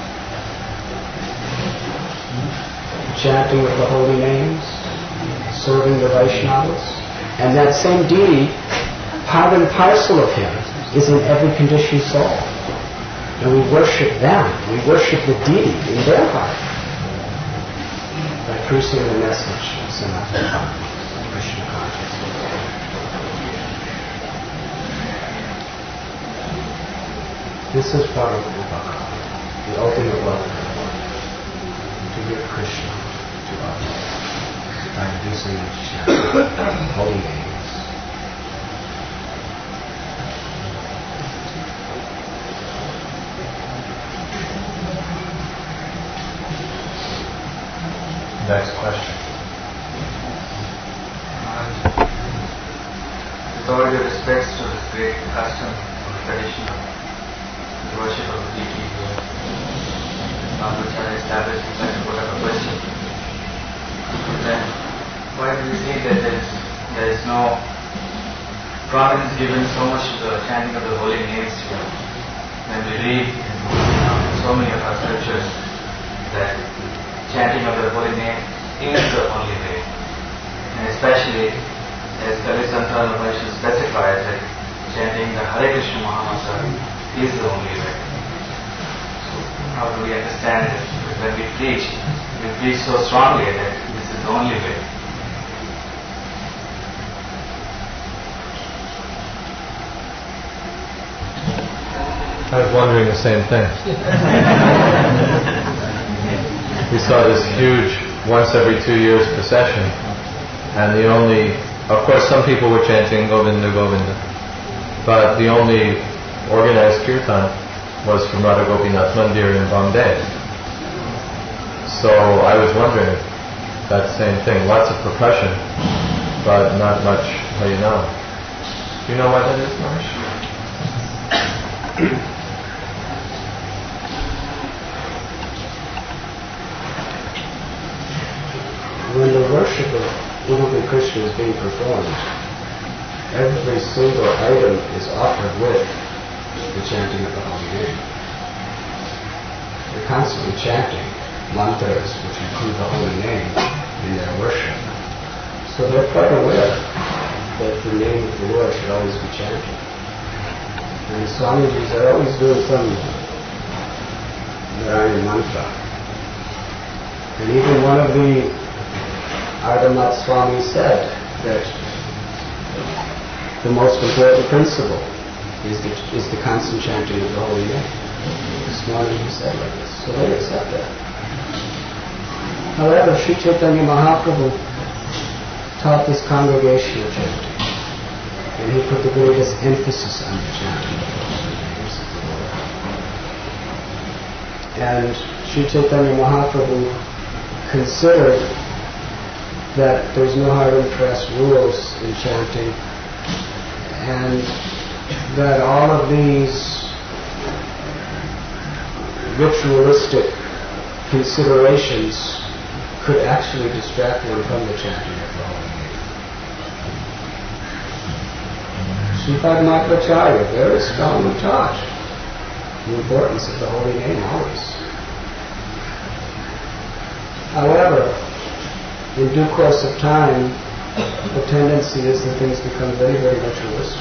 Chanting of the holy names, serving the Vaishnavas, and that same deity, part and parcel of him, is in every conditioned soul. And we worship them, we worship the deity in their heart by preaching the message of Sanatana Bhakti, Krishna consciousness. This is Prabhupada Bhakti, the ultimate welfare, to give Krishna to us by using holy names. Next question. With all due respects to this great custom or tradition of the worship of the deity here, Madhvacharya established in such a question. Then why do we say that there is no prominence given so much to the chanting of the holy names here? When we read in so many of our scriptures that chanting of the holy name is the only way, and especially as Kali Santana Vaishnava specifies that chanting the Hare Krishna Mahamantra is the only way. So how do we understand this? Because when we preach so strongly that this is the only way. I was wondering the same thing. We saw this huge, once every 2 years procession, and the only, of course some people were chanting Govinda Govinda, but the only organized kirtan was from Radha Gopinath Mandir in Bombay. So I was wondering, that same thing, lots of percussion, but not much Harinam. Do you know why that is, Mahesh? When the worship of Udupi Krishna is being performed, every single item is offered with the chanting of the holy name. They're constantly chanting mantras which include the holy name in their worship. So they're quite aware that the name of the Lord should always be chanted. And the Swamijis are always doing some Narayana mantra. And even one of the Ardhamat Swamis said that the most important principle is the constant chanting of the holy name. The Swamiji said like this. So they accept that. However, Sri Chaitanya Mahaprabhu taught this congregational chanting. And he put the greatest emphasis on the chanting of the holy names of the Lord. And Sri Chaitanya Mahaprabhu considered that there's no hard and fast rules in chanting, and that all of these ritualistic considerations could actually distract one from the chanting of the holy name. Sripad Madhvacharya very strongly taught the importance of the holy name always. However, in due course of time, the tendency is that things become very, very ritualistic.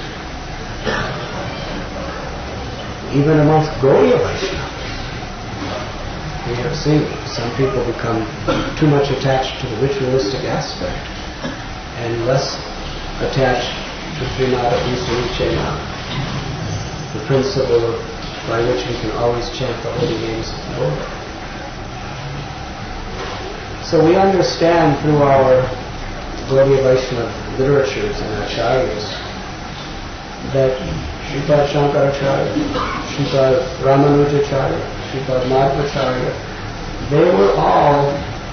Even amongst Gaudiya Vaishnavas, we have seen some people become too much attached to the ritualistic aspect and less attached to Srimad Usanichena, the principle by which we can always chant the holy names of the Lord. So we understand through our Gaudiya Vaishnava literatures and acharyas that Sripad Shankaracharya, Sripad Ramanujacharya, Sripad Madhvacharya, they were all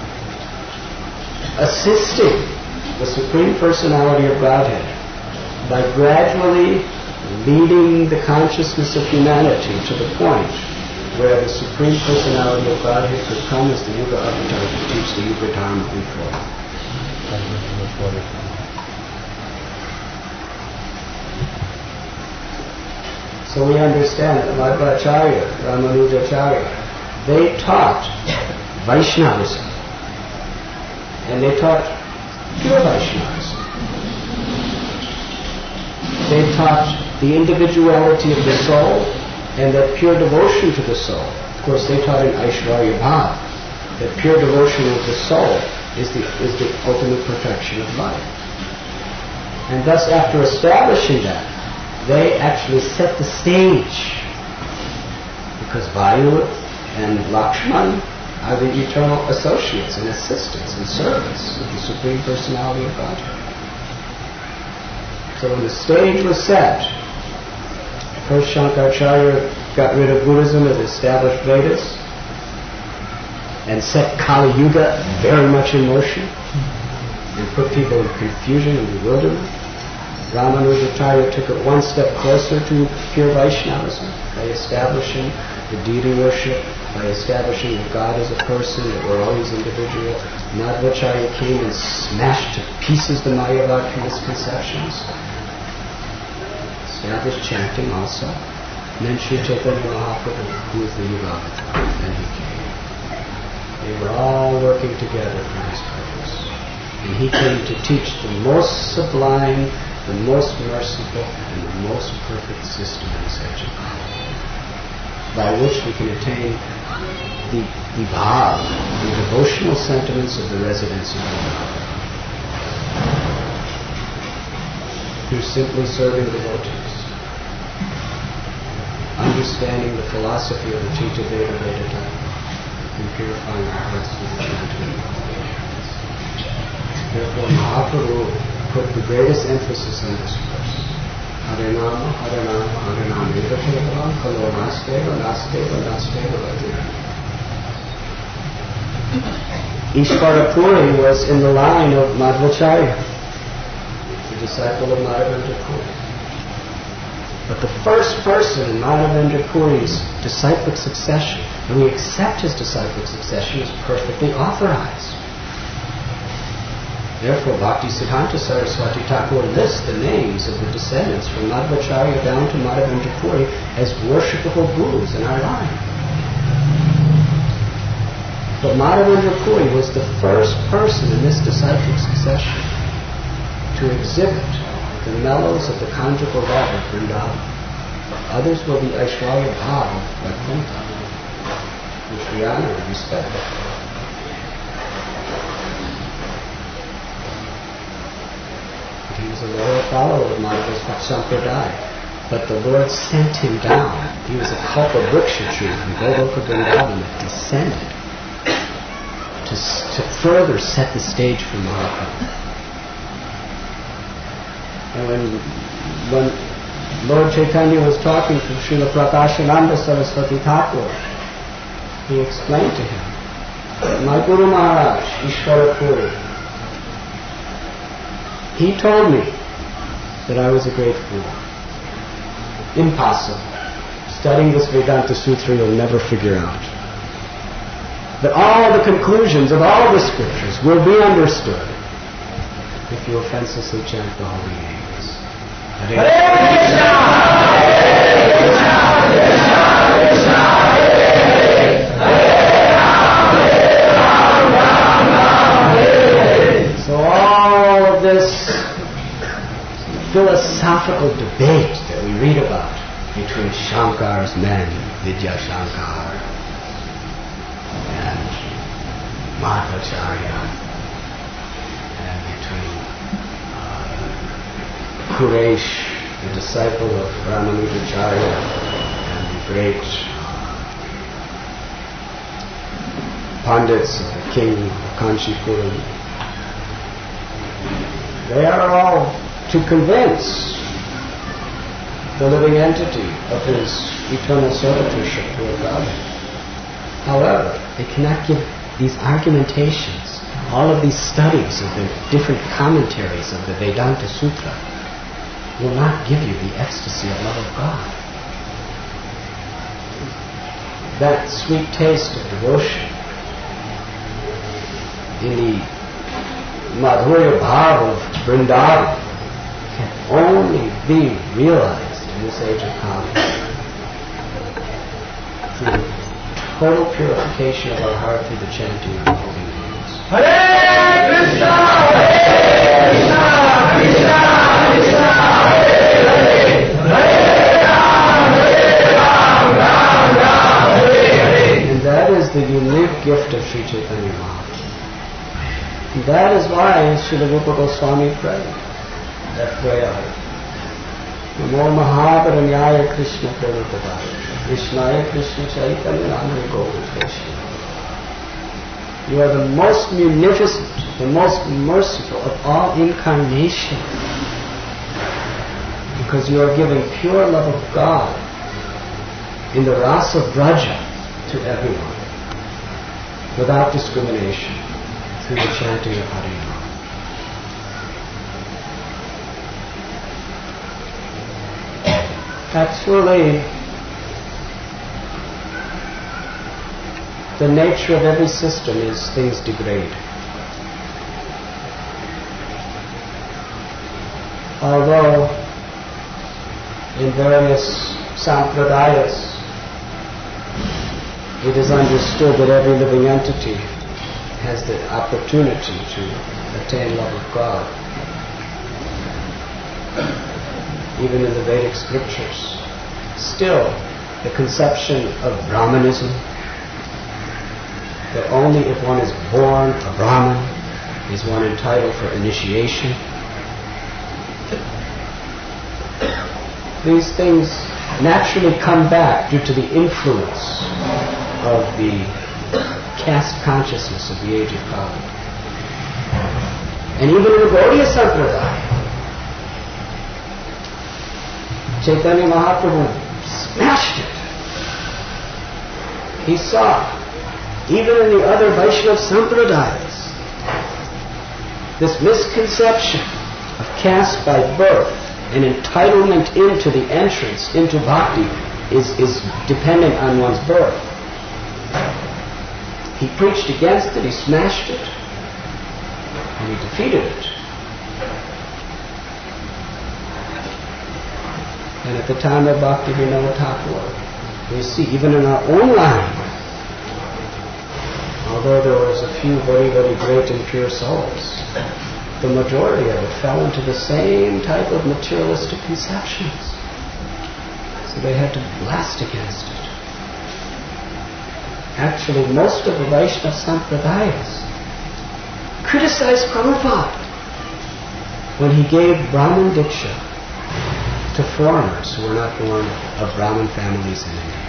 assisting the Supreme Personality of Godhead by gradually leading the consciousness of humanity to the point where the Supreme Personality of Godhead could come as the Yuga Avatar to teach the Yuga Dharma before. So we understand that Madhvacharya, Ramanujacharya, they taught Vaishnavism. And they taught pure Vaishnavism. They taught the individuality of the soul and that pure devotion to the soul. Of course, they taught in Aishwarya Bhav that pure devotion of the soul is the ultimate perfection of life. And thus, after establishing that, they actually set the stage, because Vayu and Lakshman are the eternal associates and assistants and servants of the Supreme Personality of Godhead. So when the stage was set, first Shankaracharya got rid of Buddhism and established Vedas and set Kali Yuga very much in motion and put people in confusion and bewilderment. Ramanujacharya took it one step closer to pure Vaishnavism by establishing the deity worship, by establishing that God is a person, that we're always individual. Madhvacharya came and smashed to pieces the Mayavadi misconceptions. Established chanting also. And then Sri Chaitanya Mahaprabhu, who is the Yuga Avatar, then he came. They were all working together for his purpose. And he came to teach the most sublime, the most merciful, and the most perfect system in Satyam, by which we can attain the bhav, the devotional sentiments of the residents of the Lord, through simply serving devotees, understanding the philosophy of the Chitta Veda Vedanta, and purifying our hearts with the chanting of the holy names. Therefore, Mahaprabhu put the greatest emphasis on this verse. Hare Nama, Hare Nama, Hare Nama, Eva Kevalam, Kalo Nasteva, Nasteva, Nasteva, Vajra. Ishvara Puri was in the line of Madhvacharya, the disciple of Madhavendra Puri. But the first person in Madhavendra Puri's disciplic succession, and we accept his disciplic succession as perfectly authorized. Therefore, Bhaktisiddhanta Saraswati Thakur lists the names of the descendants from Madhvacharya down to Madhavendra Puri as worshipable gurus in our line. But Madhavendra Puri was the first person in this disciplic succession to exhibit the mellows of the conjugal love of Vrindavan. Others will be Aishwarya Bhav of Vaikuntha, which we honor and respect. He was a loyal follower of Madhava Sampradaya, but the Lord sent him down. He was a kalpa vriksha tree from Goloka Vrindavan that descended to further set the stage for Mahaprabhu. And when Lord Chaitanya was talking to Srila Prakashananda Saraswati Thakur, he explained to him, my Guru Maharaj, Ishvara Puri, he told me that I was a great fool. Impossible. Studying this Vedanta Sutra you'll never figure out. That all the conclusions of all the scriptures will be understood if you offenselessly chant the holy names. Hare Krishna! Hare Krishna! Krishna Krishna! Hare Hare. So all of this philosophical debate that we read about between Shankar's men, Vidya Shankar and Madhvacharya, and between Kuresh, the disciple of Ramanujacharya, and the great Pandits of the king of Kanchipuram. They are all to convince the living entity of his eternal servitorship to a God. However, they cannot give these argumentations, all of these studies of the different commentaries of the Vedanta Sutra will not give you the ecstasy of love of God. That sweet taste of devotion in the Madhurya Bhav of Vrindavan can only be realized in this age of Kali through total purification of our heart through the chanting of the holy names. Hare Krishna! Hare Krishna! Krishna Krishna! Hare Hare! Hare Ram! Hare Ram! Ram Ram! Hare Hare! And that is the unique gift of Sri Chaitanya Mahaprabhu. And that is why Srila Rupa Goswami prayed that prayer. Namo Mahaparanyaya Krishna Prabhupada Krishnaya Krishna Chaitanya Namani Govinda. You are the most munificent, the most merciful of all incarnations, because you are giving pure love of God in the rasa vraja to everyone, without discrimination, through the chanting of Hari Nam. Actually, the nature of every system is things degrade. Although in various sampradayas it is understood that every living entity has the opportunity to attain love of God. Even in the Vedic scriptures, still the conception of Brahmanism, that only if one is born a Brahmin is one entitled for initiation. These things naturally come back due to the influence of the caste consciousness of the age of Kali. And even in the Gaudiya Sampradaya, Chaitanya Mahaprabhu smashed it. He saw, even in the other Vaishnava Sampradayas, this misconception of caste by birth and entitlement into the entrance into bhakti is dependent on one's birth. He preached against it, he smashed it, and he defeated it. And at the time of Bhaktivinoda Thakur, we see even in our own line, although there was a few very, very great and pure souls, the majority of it fell into the same type of materialistic conceptions. So they had to blast against it. Actually, most of the Vaishnava Sampradayas criticized Prabhupada when he gave Brahman Diksha to foreigners who were not born of Brahmin families in India.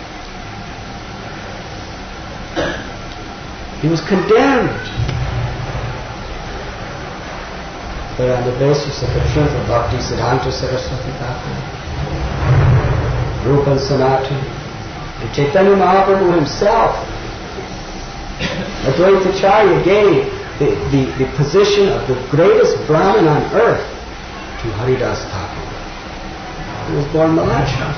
He was condemned. But on the basis of the truth of Bhakti Siddhanta Saraswati Thakur, Rupa and Sanatana, and Chaitanya Mahaprabhu himself, Advaita Acharya gave the position of the greatest Brahmin on earth to Haridas Thakur, who was born Malasha.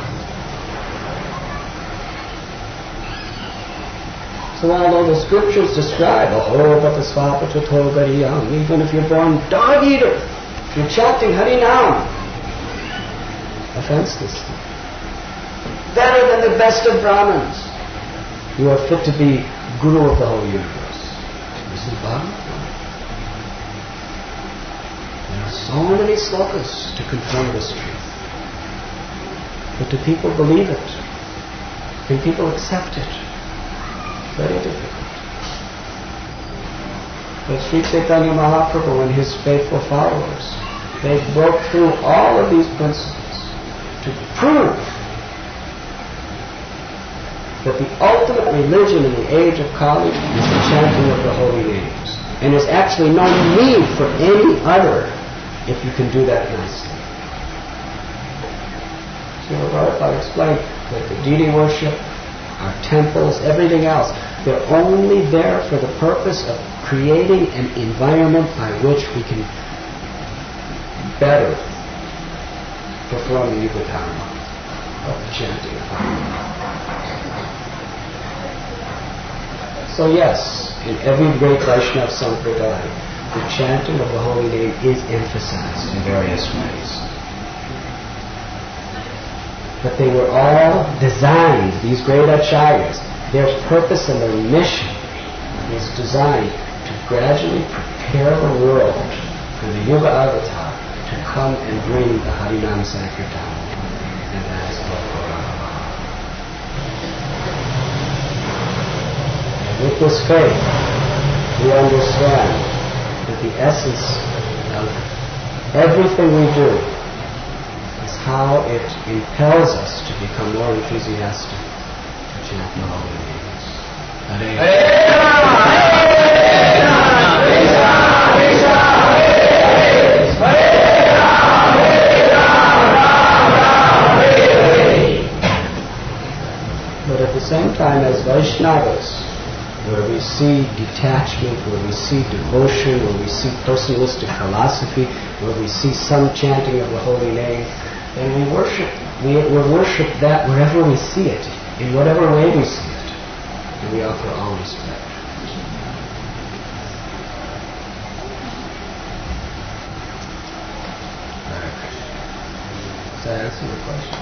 So although the scriptures describe, even if you're born dog eater, if you're chanting Harinam, offenseless, better than the best of Brahmins, you are fit to be Guru of the whole universe. This is Bhagavatam. There are so many slokas to confirm this truth. But do people believe it? Can people accept it? Very difficult. But Sri Chaitanya Mahaprabhu and his faithful followers, they broke through all of these principles to prove that the ultimate religion in the age of Kali is the chanting of the holy names. And there's actually no need for any other if you can do that nicely. So I explained that the deity worship, our temples, everything else, they're only there for the purpose of creating an environment by which we can better perform the Yuga Dharma of the chanting of Harinam. So yes, in every great Vaishnava Sampradaya, the chanting of the holy name is emphasized in various ways. But they were all designed, these great acharyas, their purpose and their mission is designed to gradually prepare the world for the Yuga Avatar to come and bring the Harinam Sankirtan. And that is called Gauranga. And with this faith, we understand that the essence of everything we do is how it impels us to become more enthusiastic to chant the holy names. Hare But at the same time, as Vaishnavas, where we see detachment, where we see devotion, where we see personalistic philosophy, where we see some chanting of the holy name, and we worship that wherever we see it, in whatever way we see it, and we offer all respect. Does that answer your question?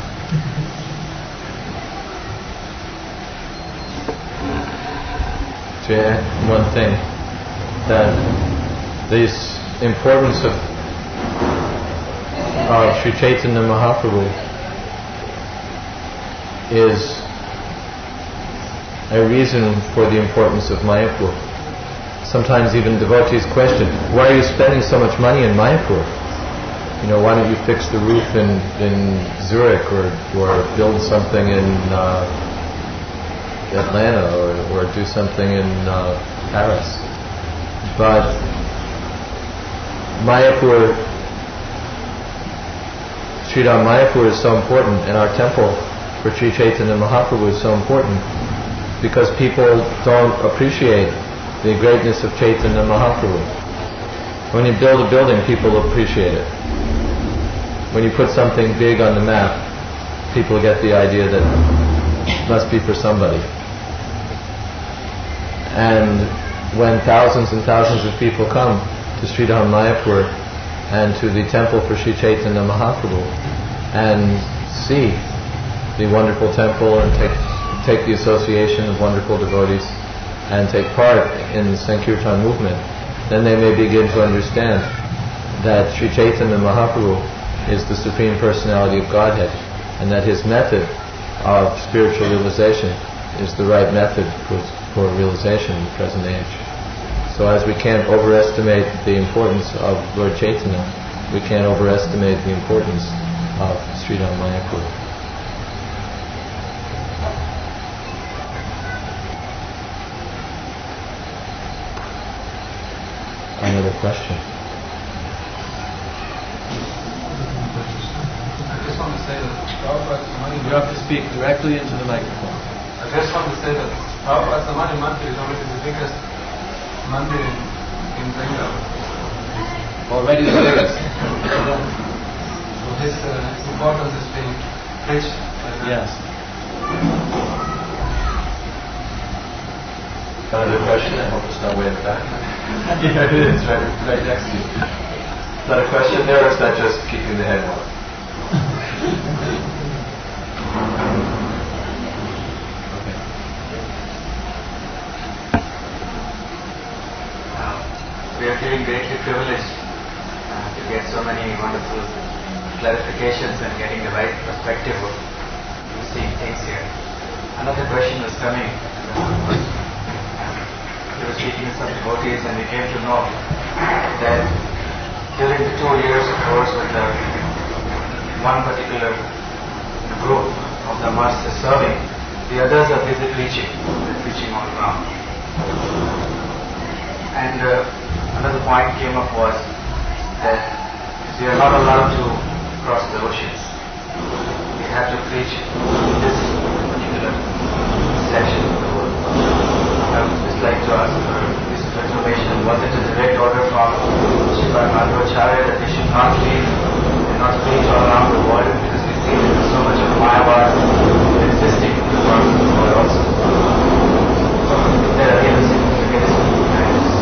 To add one thing, that this importance of Sri Chaitanya Mahaprabhu is a reason for the importance of Mayapur. Sometimes even devotees question, why are you spending so much money in Mayapur? You know, why don't you fix the roof in Zurich or build something in Atlanta or do something in Paris? But Mayapur, Sridhar Mayapur is so important, and our temple for Sri Chaitanya Mahaprabhu is so important because people don't appreciate the greatness of Chaitanya Mahaprabhu. When you build a building, people appreciate it. When you put something big on the map, people get the idea that it must be for somebody. And when thousands and thousands of people come to Sridhar Mayapur and to the temple for Sri Chaitanya Mahaprabhu and see the wonderful temple and take the association of wonderful devotees and take part in the Sankirtan movement, then they may begin to understand that Sri Chaitanya Mahaprabhu is the Supreme Personality of Godhead, and that his method of spiritual realization is the right method for realization in the present age. So as we can't overestimate the importance of Lord Chaitanya, we can't overestimate the importance of Sridhar Mayapur. Another question? I just want to say that Prabhupada Samadhi... You have to speak directly into the microphone. I just want to say that Prabhupada Samadhi Mandir is already the biggest mandir in Bengal. Already the biggest. So his importance is being preached. Yes. Another question? I hope it's not way in the back. Yeah, it is. Right next to you. Is that a question there, or is that just keeping the head warm? We are feeling greatly privileged to get so many wonderful clarifications and getting the right perspective of seeing things here. Another question was coming. We were speaking with some devotees, and we came to know that during the 2 years of course with the one particular group of the masters serving, the others are busy preaching on ground. And another point came up was that we are not allowed to cross the oceans. We have to preach in this particular section of the world. I would just like to ask for a piece of information. Was it a direct order from Sripad Madhvacharya that we should not leave and not preach all around the world, because we see there is so much of Mayavad existing in the world also? Is there a real significance behind this?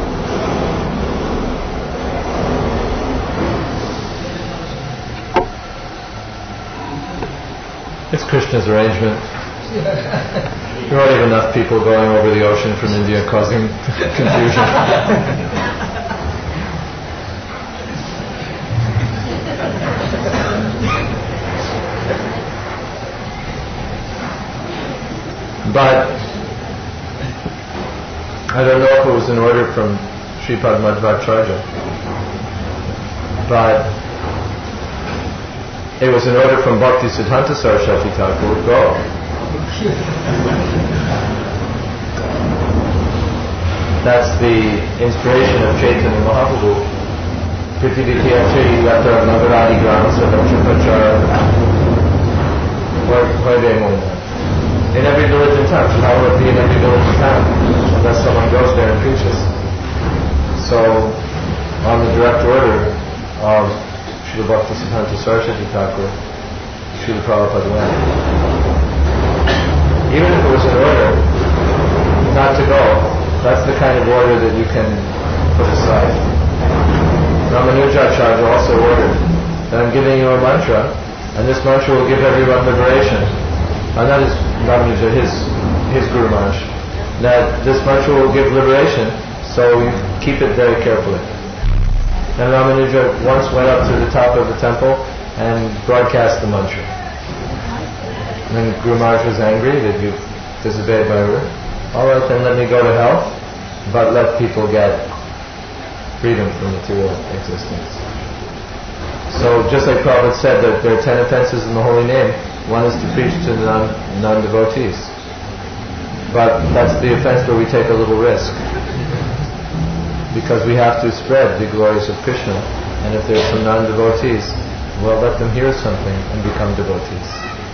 It's Krishna's arrangement. There aren't even enough people going over the ocean from India causing confusion. But I don't know if it was an order from Sripad Madhvacharya, but it was an order from Bhakti Siddhanta Saraswati Thakur, go. That's the inspiration of Chaitanya Mahaprabhu. Prithividhyatri yatra nagaradi gram sadamcha prachara. Why they more than in every village in town. How would it be in every village in town unless someone goes there and preaches? So, on the direct order of Srila Bhakti Siddhanta Saraswati Thakur, Srila Prabhupada went. Even if it was an order not to go, that's the kind of order that you can put aside. Ramanujacharya also ordered that I'm giving you a mantra, and this mantra will give everyone liberation. And that is Ramanuja, his Guru Maharaj. That this mantra will give liberation, so you keep it very carefully. And Ramanuja once went up to the top of the temple and broadcast the mantra. And then Guru Maharaj was angry that you disobeyed my order. Alright, then let me go to hell, but let people get freedom from material existence. So just like Prabhupada said that there are 10 offenses in the holy name, one is to preach to non-devotees. But that's the offense where we take a little risk. Because we have to spread the glories of Krishna. And if there's some non-devotees, well, let them hear something and become devotees.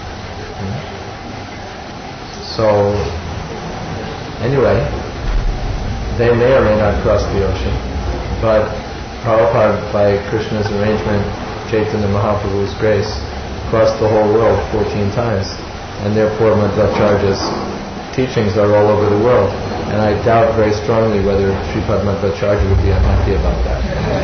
So, anyway, they may or may not cross the ocean, but Prabhupada, by Krishna's arrangement, Chaitanya Mahaprabhu's grace, crossed the whole world 14 times, and therefore Madhvacharya's teachings are all over the world. And I doubt very strongly whether Sripad Madhvacharya would be unhappy about that.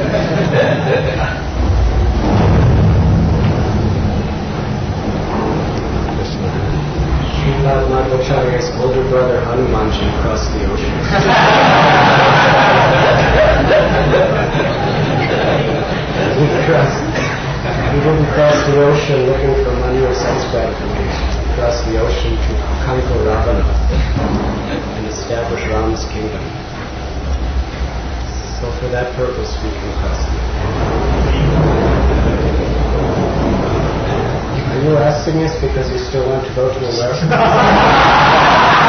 Sripad Madhvacharya's older brother Hanumanji crossed the ocean. the ocean looking for money or sense gratification. Cross the ocean to conquer Ravana and establish Rama's kingdom. So for that purpose we can cross the ocean. Are you asking us because you still want to go to America?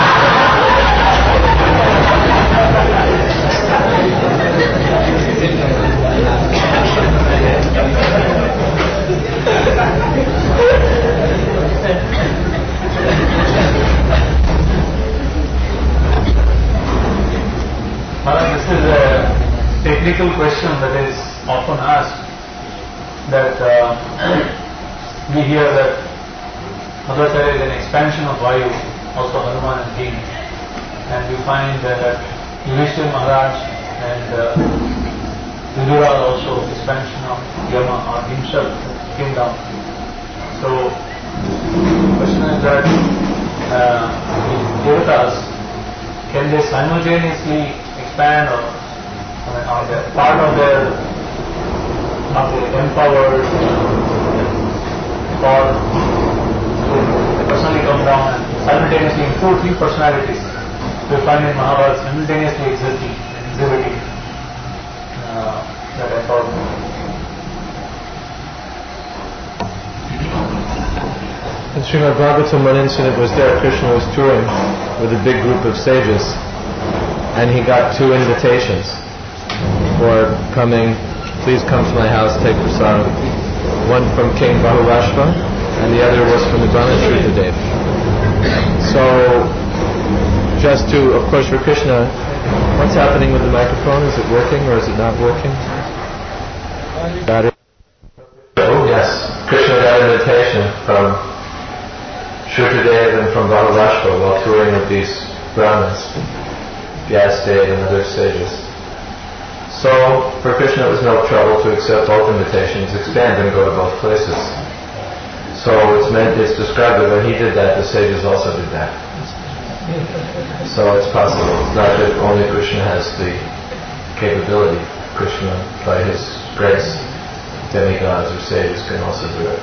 This is a technical question that is often asked, that we hear that Madhvacharya is an expansion of Vayu, also Hanuman and Bhim, and we find that Yudhishthira Maharaj and Vidura are also expansion of Yama or himself came down. So the question is that in devatas, can they simultaneously expand, or are they part of their, are they empowered, or they personally come down and simultaneously in 2 or 3 personalities we find in Mahabharata simultaneously existing and exhibiting that empowerment. In Srimad Bhagavatam, one incident was there. Krishna was touring with a big group of sages, and he got 2 invitations for coming, please come to my house, take prasadam. One from King Bahurashva, and the other was from the Brahma Shrutadev. So, just to, of course, for Krishna, what's happening with the microphone? Is it working or is it not working? Got it? Oh, yes. Krishna got an invitation from Shrutadev and from Bahurashva while touring with these Brahmins, Vyasadeva and other sages. So, for Krishna it was no trouble to accept both invitations, expand and go to both places. So it's described that when he did that, the sages also did that. So it's possible. It's not that only Krishna has the capability. Krishna, by his grace, demigods or sages can also do it.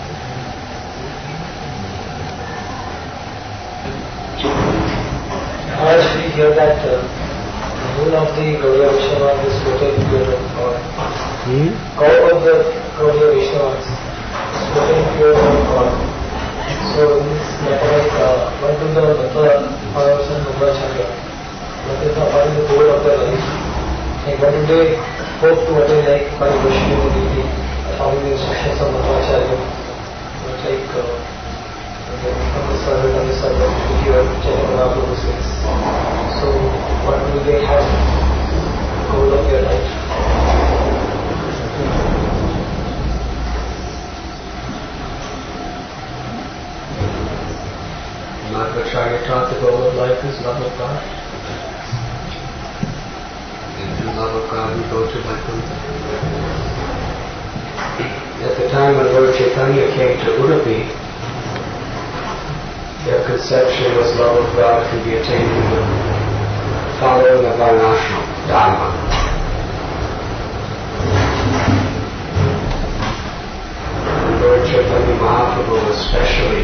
We hear that the rule of the Gaudiya Vaishnavas is totally pure of God. All of the Gaudiya Vaishnavas is totally pure of God. So in this matter, what do the followers of Madhvacharya, what is the goal of their life? Like what do they hope to attain, like by worshipping the deity, following the instructions of Madhvacharya? Not like from the servant, if you are checking out of this things. So what will they have goal of their life? Madhvacharya taught the goal of life is love of God. And through love of God we go to Vaikuntha. At the time when Lord Chaitanya came to Udupi, their conception was love of God could be attained through the following of Varnashram, Dharma. And Lord Chaitanya Mahaprabhu especially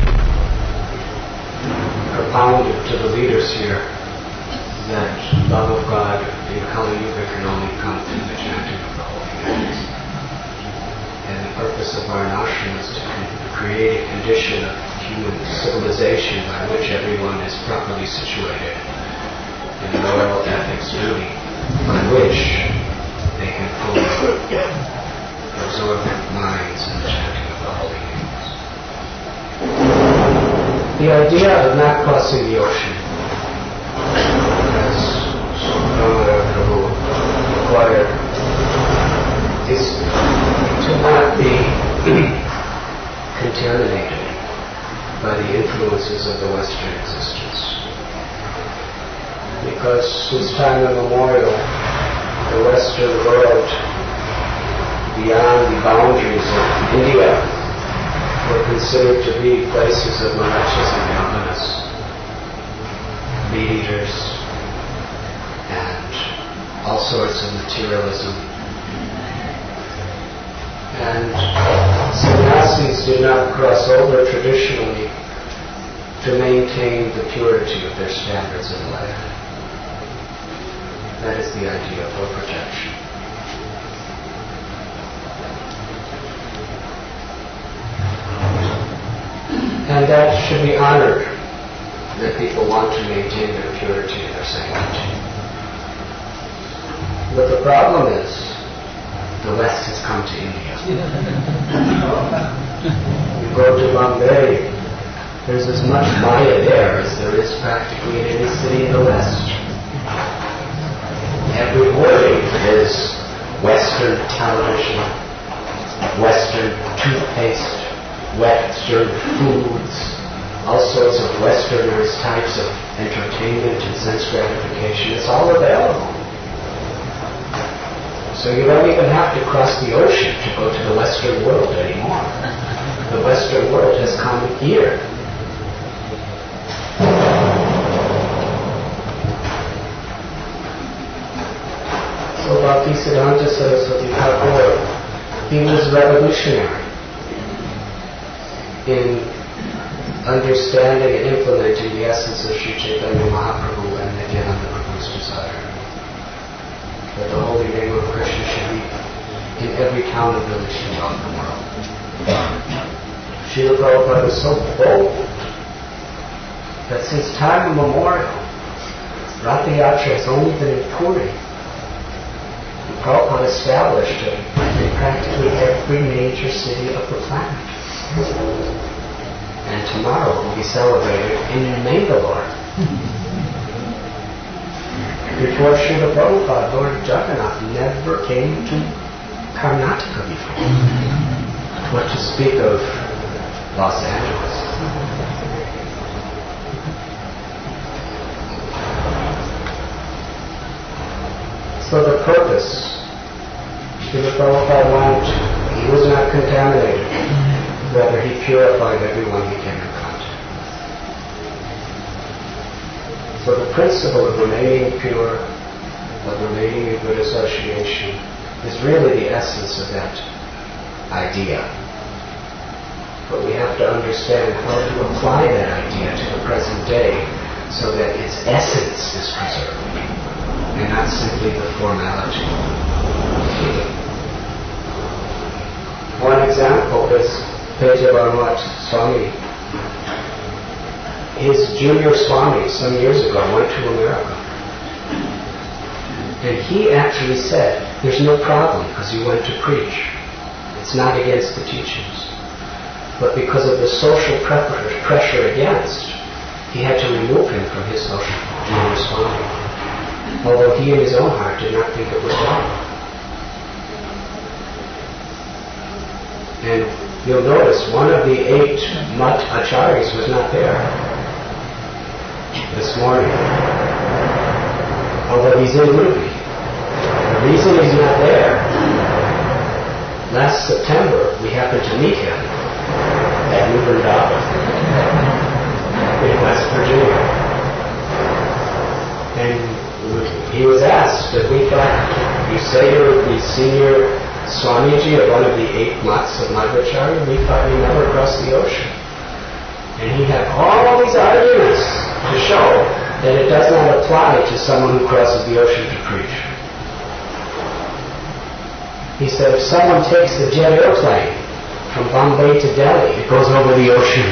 propounded to the leaders here that love of God in Kali Yuga can only come through the chanting of the holy names. And the purpose of Varnashram is to create a condition of human civilization by which everyone is properly situated in moral ethics duty, by which they can fully absorb their minds in the chanting of the holy names. The idea of not crossing the ocean, as Damodar Prabhu required, is to not be contaminated by the influences of the Western existence. Because since time immemorial, the Western world, beyond the boundaries of India, were considered to be places of malicious and yamanas, meat eaters, and all sorts of materialism. And sannyas sannyasis did not cross over traditionally to maintain the purity of their standards of life. That is the idea for protection. And that should be honored, that people want to maintain their purity and their sanctity. But the problem is, the West has come to India. You go to Bombay, there's as much Maya there as there is practically in any city in the West. Every hoarding is Western television, Western toothpaste, Western foods, all sorts of Westerners types of entertainment and sense gratification. It's all available. So you don't even have to cross the ocean to go to the Western world anymore. The Western world has come here. So Bhaktisiddhanta Saraswati Thakur, he was revolutionary in understanding and implementing the essence of Sri Chaitanya Mahaprabhu and Nityananda Prabhu's desire. That the holy name of Krishna should be in every town and village throughout the world. Srila Prabhupada was so bold that since time immemorial, Ratha Yatra has only been in Puri. And Prabhupada established it in practically every major city of the planet. And tomorrow will be celebrated in Mangalore. Before Srila Prabhupada, Lord Jagannath never came to Karnataka before. What to speak of Los Angeles. So the purpose, Srila Prabhupada wanted, he was not contaminated. Rather, he purified everyone he came in contact. So the principle of remaining pure, of remaining in good association, is really the essence of that idea. But we have to understand how to apply that idea to the present day so that its essence is preserved, and not simply the formality. One example is Tejavarmat Swami. His junior Swami some years ago went to America. And he actually said, there's no problem because he went to preach. It's not against the teachings. But because of the social pressure against, he had to remove him from his social junior Swami. Although he in his own heart did not think it was wrong. And you'll notice one of the 8 Mat Acharyas was not there this morning. Although he's in Udupi. The reason he's not there, last September we happened to meet him at New Vrindavan in West Virginia. And he was asked if we thought, you say you're the senior Swamiji of one of the 8 Mats of Madhvacharya, we thought you never crossed the ocean. And he had all these arguments to show that it does not apply to someone who crosses the ocean to preach. He said if someone takes the jet airplane from Bombay to Delhi, it goes over the ocean.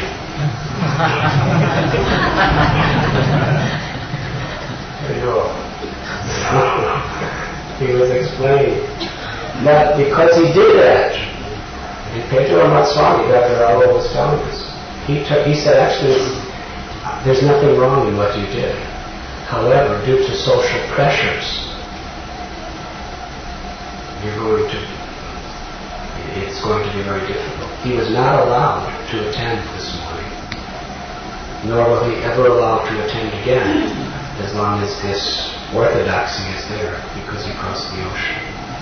He was explaining that because he did that, and Tejavarmat Swami, Dr. Rao was telling us, he said actually there's nothing wrong in what you did. However, due to social pressures, it's going to be very difficult. He was not allowed to attend this morning, nor will he ever allow to attend again as long as this orthodoxy is there, because he crossed the ocean.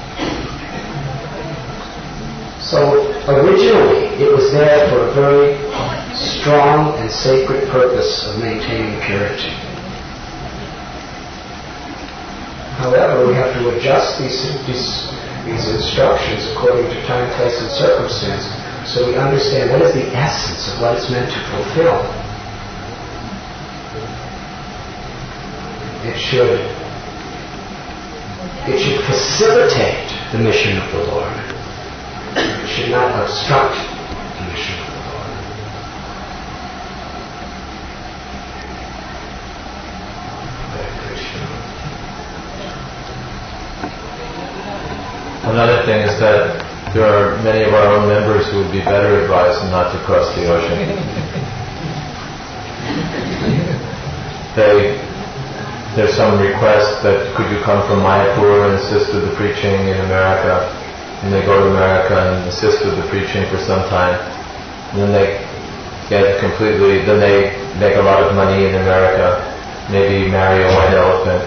So originally it was there for a very strong and sacred purpose of maintaining purity. However, we have to adjust these instructions according to time, place, and circumstance So we understand what is the essence of what it's meant to fulfill. It should facilitate the mission of the Lord. It should not obstruct the mission of the Lord. Hare Krishna. Another thing is that there are many of our own members who would be better advised not to cross the ocean. There's some request that could you come from Mayapur and assist with the preaching in America, and they go to America and assist with the preaching for some time, and then they get completely, then they make a lot of money in America, maybe marry a white elephant.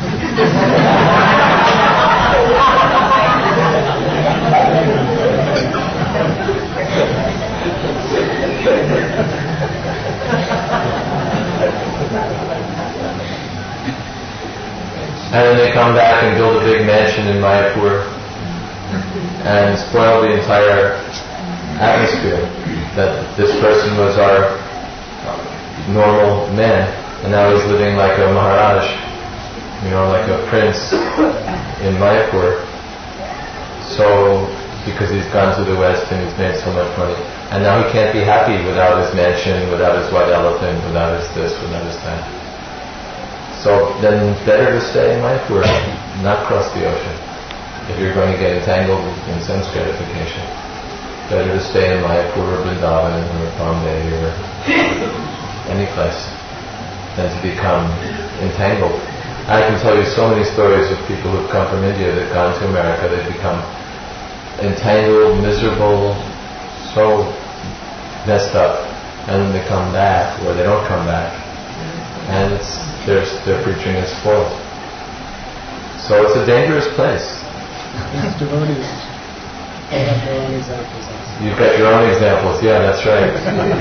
And then they come back and build a big mansion in Mayapur and spoil the entire atmosphere. That this person was our normal man, and now he's living like a Maharaj, like a prince in Mayapur. So, because he's gone to the West and he's made so much money. And now he can't be happy without his mansion, without his white elephant, without his this, without his that. So then it's better to stay in Mayapur, not cross the ocean. If you're going to get entangled in sense gratification, better to stay in Mayapur or Vrindavan or Bombay or any place than to become entangled. I can tell you so many stories of people who've come from India that have gone to America, they've become entangled, miserable, so messed up, and then they come back, or they don't come back, and their preaching is spoiled. So it's a dangerous place. Devotees. Have their own examples. You've got your own examples, yeah, that's right.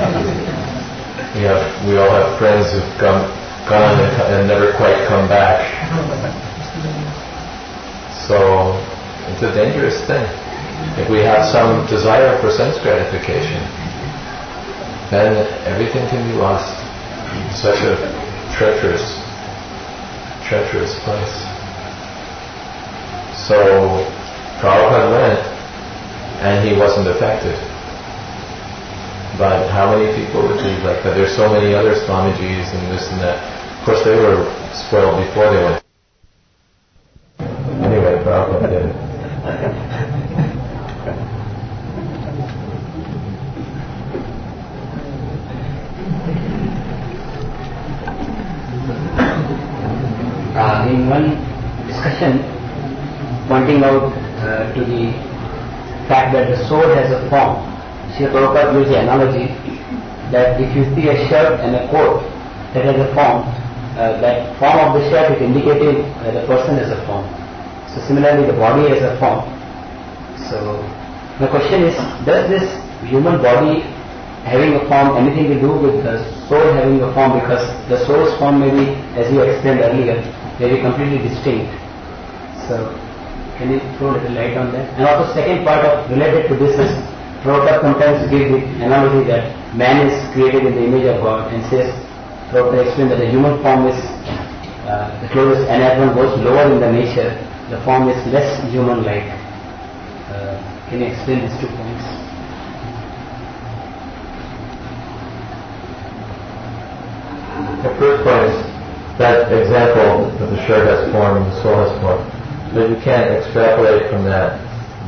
We all have friends who've gone and never quite come back. So it's a dangerous thing. If we have some desire for sense gratification, then everything can be lost. It's such a treacherous place. So Prabhupada went, and he wasn't affected. But how many people would be like that? There's so many other Swamijis and this and that. Of course, they were spoiled before they went. Anyway, Prabhupada did it. In one discussion, pointing out to the fact that the soul has a form, Srila Prabhupada used the analogy that if you see a shirt and a coat that has a form, that form of the shirt is indicating that the person has a form. So similarly, the body has a form. So the question is, does this human body having a form anything to do with the soul having a form? Because the soul's form may be, as you explained earlier, may be completely distinct. So can you throw a little light on that? And also second part of related to this is Prabhupada sometimes gives the analogy that man is created in the image of God, and says, Prabhupada explained that the human form is the closest, and as one goes lower in the nature, the form is less human-like. Can you explain these 2 points? The first point is that example that the shirt has form and the soul has form. But you can't extrapolate from that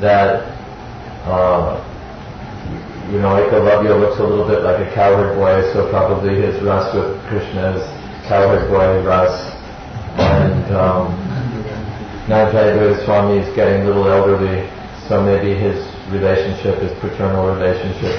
Ekalavya looks a little bit like a cowherd boy, so probably his ras with Krishna is cowherd boy ras. And Nandjayadeva Swami is getting a little elderly, so maybe his relationship is paternal relationship.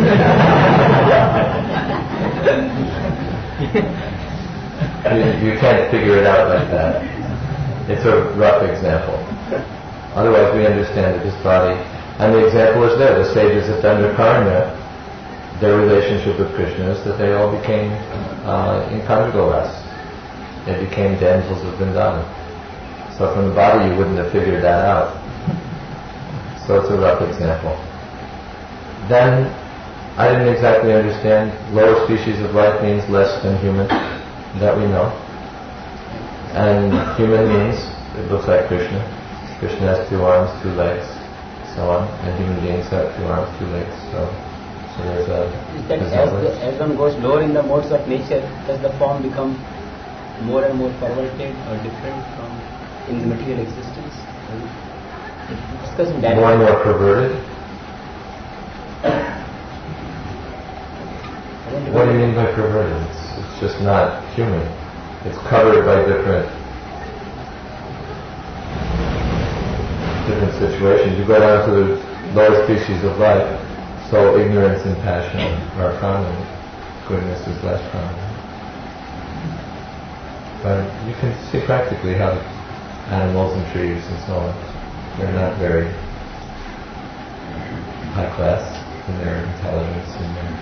You can't figure it out like that. It's a rough example. Otherwise we understand that this body, and the example is there, the sages of Dandakaranya, their relationship with Krishna is that they all became in conjugal ras. They became damsels of Vrindavan. So from the body you wouldn't have figured that out. So it's a rough example. Then I didn't exactly understand. Lower species of life means less than human, that we know. And human means, it looks like Krishna. Krishna has 2 arms, 2 legs, so on. And human beings have 2 arms, 2 legs. So there's a... As one goes lower in the modes of nature, does the form become more and more perverted or different from in the material existence? Discussing that. More and more perverted? What do you mean by perverted? It's just not human. It's covered by different situations. You go down to the lower species of life, so ignorance and passion are prominent. Goodness is less prominent. But you can see practically how animals and trees and so on, they're not very high class in their intelligence and their...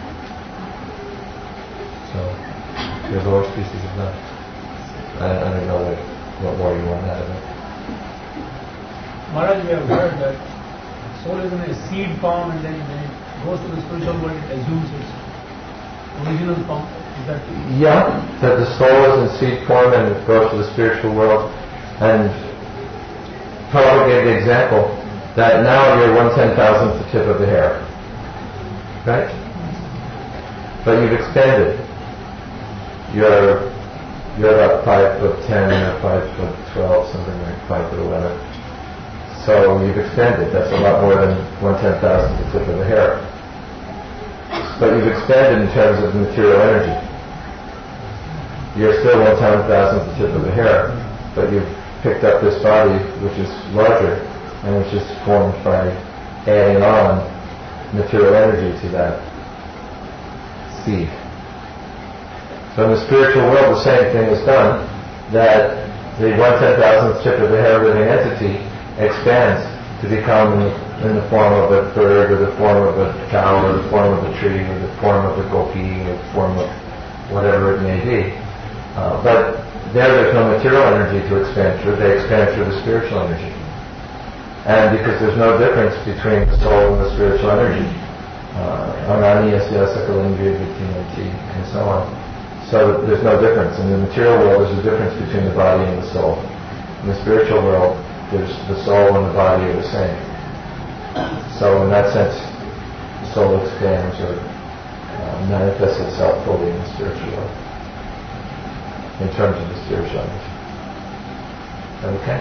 So, they're lower species of life. I don't know what more you want out of it. Maharaj, we have heard that soul is in a seed form and then when it goes to the spiritual world it assumes its original form. Is that true? Yeah, that the soul is in seed form and it goes to the spiritual world. And Prabhupada gave the example that now you're 1/10,000th the tip of the hair. Right? But you've expanded. You're about 5'10" or 5'12", something like 5'11". So you've expanded. That's a lot more than 1/10,000th the tip of the hair. But you've expanded in terms of material energy. You're still 1/10,000th the tip of the hair, but you've picked up this body which is larger and which is formed by adding on material energy to that seed. So in the spiritual world, the same thing is done, that the 1/10,000th tip of the hair living entity expands to become in the form of a bird, or the form of a cow, or the form of a tree, or the form of a gopi, or the form of whatever it may be. But there's no material energy to expand through, they expand through the spiritual energy. And because there's no difference between the soul and the spiritual energy, ananyasya sakalindriya vittinati, and so on. So there's no difference. In the material world, there's a difference between the body and the soul. In the spiritual world, there's the soul and the body are the same. So in that sense, the soul expands or manifests itself fully in the spiritual world, in terms of the spiritual energy. Okay?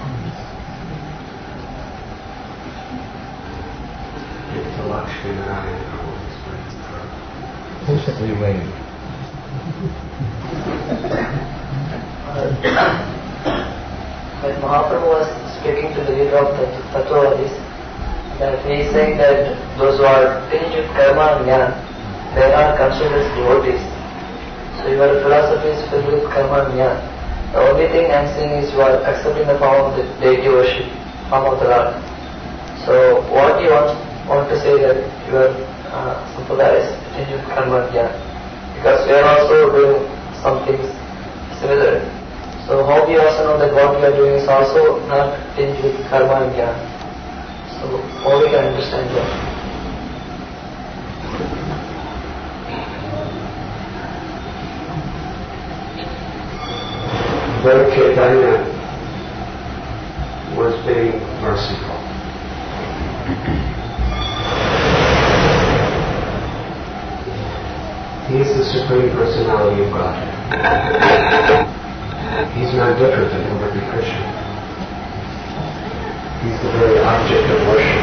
It's a Lakshmi Narayana. Patiently waiting. When Mahaprabhu was speaking to the leader of the Tattvavadis, that he is saying that those who are tinged with karma and jnana, they are not considered as devotees. So your philosophy is filled with karma and jnana. The only thing I am saying is you are accepting the form of the deity worship, form of the Lord. So what you want to say that your sampradaya is tinged with karma and jnana? Because we are also doing some things similar. So how we also know that what we are doing is also not tinged with karma and jnana? So how we can understand that? Lord Chaitanya was being merciful. He is the Supreme Personality of Godhead. He's not different than Murti Krishna. He's the very object of worship.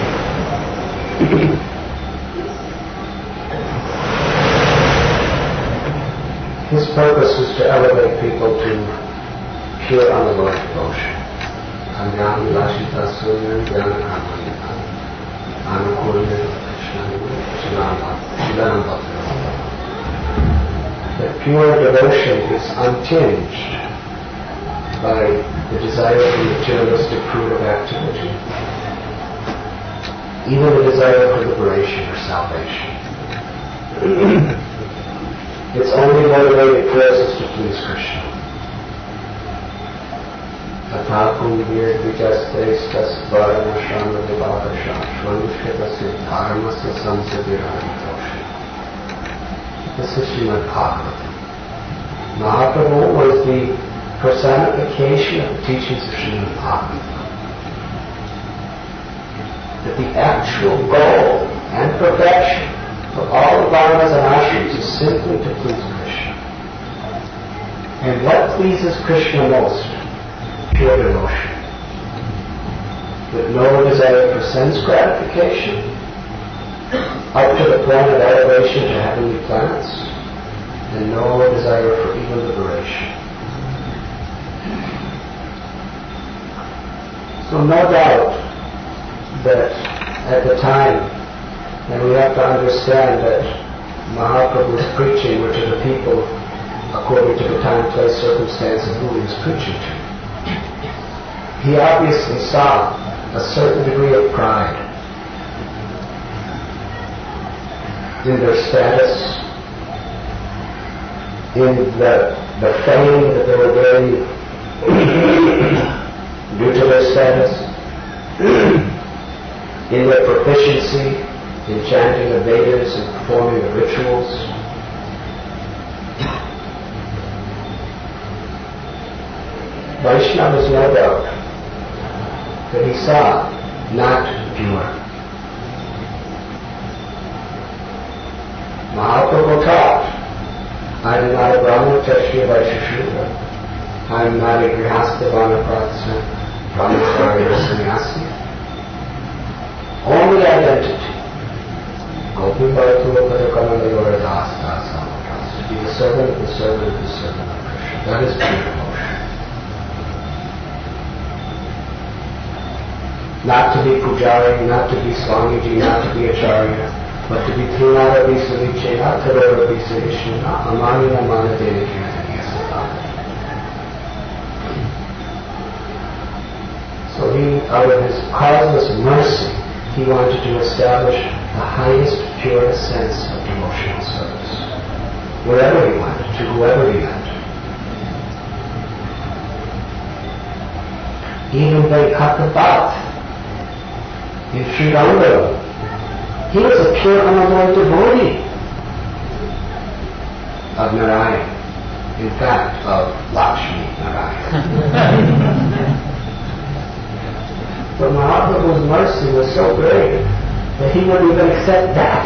His purpose is to elevate people to pure unalloyed devotion. Anyam Lashita Surya Jnana Karmanyata Anukulya Chilanam Bhakti. That pure devotion is untinged by the desire for materialistic fruit of activity, even the desire for liberation or salvation. Its only motivated force is to please Krishna. Tathakum vir vijaste stasvarana shamati bhakasha shvanushkita siddharmasya samsadirani tosha. This is Srimad Bhagavatam. Mahaprabhu was the personification of the teachings of Srimad Bhagavatam. That the actual goal and perfection of all the varnas and ashrams is simply to please Krishna. And what pleases Krishna most? Pure devotion. With no desire for sense gratification, up to the point of elevation to heavenly planets, and no desire for even liberation. So no doubt that at the time, and we have to understand that Mahaprabhu's preaching were to the people according to the time, place, circumstances who he was preaching to. He obviously saw a certain degree of pride in their status, in the fame that they were getting due to their status, in their proficiency in chanting the Vedas and performing the rituals. Vaishnavas no doubt that he saw not pure. Mahaprabhu taught, I am not a Brahmana Kshatriya Vaishya. I am not a Grihastha Vanaprastha Brahmacharya Sannyasi. Only identity. Gopi Bharatuva Padakamala Lord Das Das Samadas. To be the servant of the servant of the servant of Krishna. That is pure devotion. Not to be Pujari, not to be Swamiji, not to be Acharya, but to be Trinada Visaviche, not Tadora Visavishnu, not Amani Namana Deva Kirtaniya Sadhana. So he, out of his causeless mercy, he wanted to establish the highest, purest sense of devotional service. Wherever he went, to whoever he met. Even Vaikuntha in Srirangam, he was a pure unalloyed devotee of Narayan. In fact, of Lakshmi Narayan. But Mahaprabhu's mercy was so great that he wouldn't even accept that.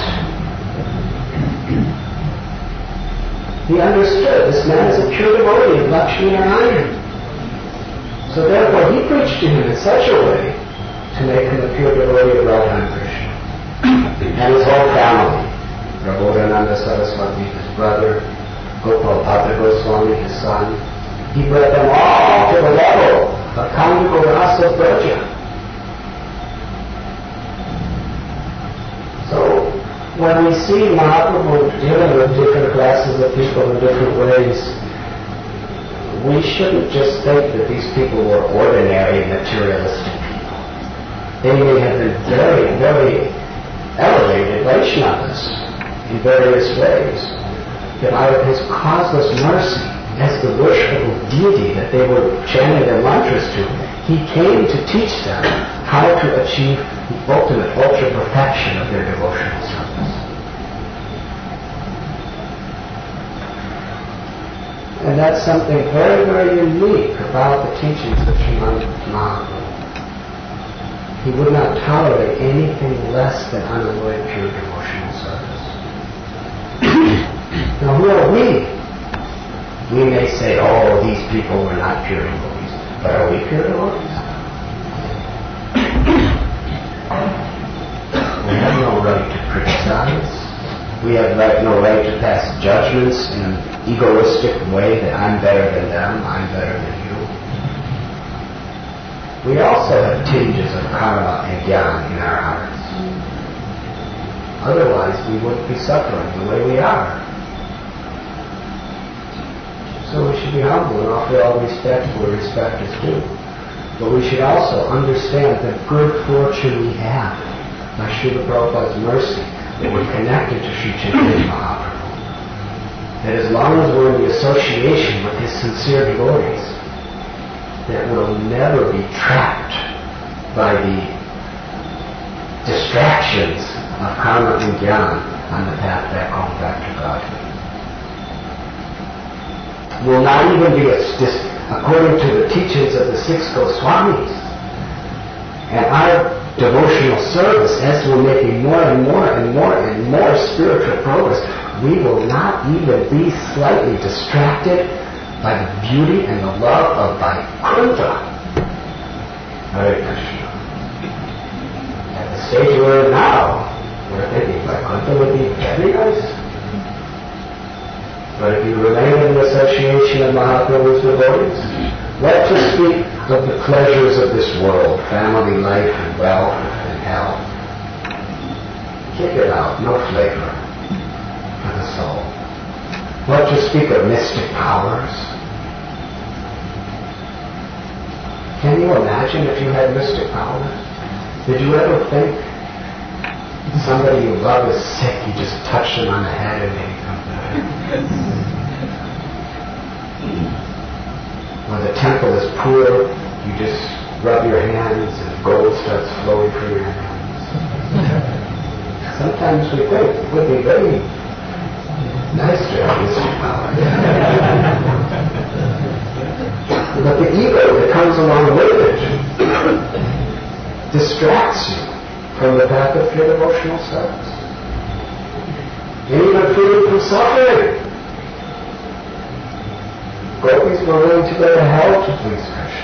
He understood this man is a pure devotee of Lakshmi Narayan. So therefore he preached to him in such a way to make him a pure devotee of Radha and Krishna. And his whole family, Prabodhananda Saraswati, his brother, Gopal Bhatta Goswami, his son, he brought them all to the level of Kanyago Rasa Braja. So when we see Mahaprabhu dealing with different classes of people in different ways, we shouldn't just think that these people were ordinary materialistic people. They may have been very, very elevated Vaishnavas in various ways, but out of his causeless mercy, as the worshipful deity that they were chanting their mantras to, he came to teach them how to achieve the ultimate ultra-perfection of their devotional service. And that's something very, very unique about the teachings of Srimad Mahaprabhu. He would not tolerate anything less than unalloyed pure devotional service. Now who are we? We may say, oh, these people were not pure devotees. But are we pure devotees? We have no right to criticize. We have no right to pass judgments in an egoistic way that I'm better than them, I'm better than you. We also have tinges of karma and jnana in our hearts. Otherwise, we wouldn't be suffering the way we are. So we should be humble and offer all respect where respect is due. But we should also understand the good fortune we have by Srila Prabhupada's mercy that we're connected to Sri Chaitanya Mahaprabhu. That as long as we're in the association with his sincere devotees, that we'll never be trapped by the distractions of karma and jnana on the path back home, back to God. will not even be according to the teachings of the 6 Goswamis. And our devotional service, as we're making more and more and more and more spiritual progress, we will not even be slightly distracted by the beauty and the love of Vaikuntha. Hare Krishna. At the stage we're in now, we're thinking Vaikuntha would be very nice. But if you remain in the association of Mahaprabhu's devotees, let us speak of the pleasures of this world, family life and wealth and health. Kick it out, no flavor for the soul. Let us speak of mystic powers. Can you imagine if you had mystic powers? Did you ever think somebody you love is sick, you just touch them on the head and they become better? When the temple is poor, you just rub your hands and gold starts flowing from your hands. Sometimes we think it would be very nice to have mystic power. But the ego that comes along with it distracts you from the path of pure devotional service. And even freedom from suffering. Gopis were willing to go to hell to please Krishna.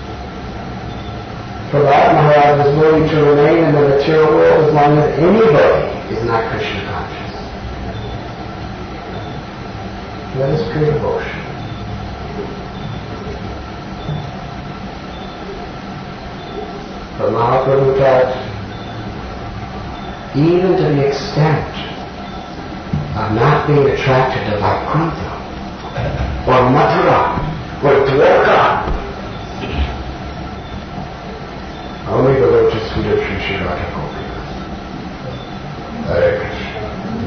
Prahlad Maharaj was willing to remain in the material world as long as anybody is not Krishna conscious. That is pure devotion. But Mahaprabhu taught, even to the extent of not being attracted to Vaikuntha, or Mathura, or Dwarka. Only the lotus feet of Sri Sri Radha Gopinath. Hare Krishna.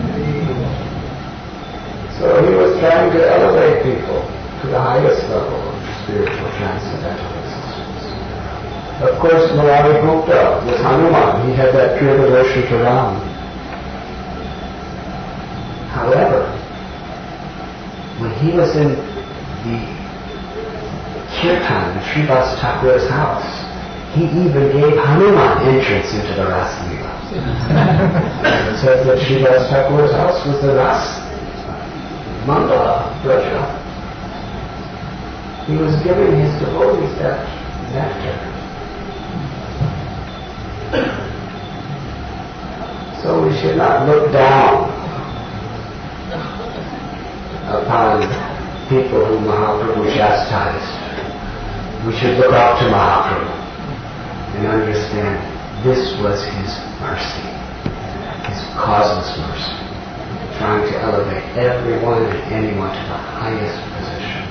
So he was trying to elevate people to the highest level of spiritual transcendental existence. Of course, Murari Gupta was Hanuman. He had that pure devotion to Ram. However, when he was in the kirtan of Srivas Thakur's house, he even gave Hanuman entrance into the Ras Leela. It says that Srivas Thakur's house was the Ras Mandala Raja. He was giving his devotees that nectar. So we should not look down upon people whom Mahaprabhu chastised. We should look up to Mahaprabhu and understand this was his mercy, his causeless mercy, trying to elevate everyone and anyone to the highest position.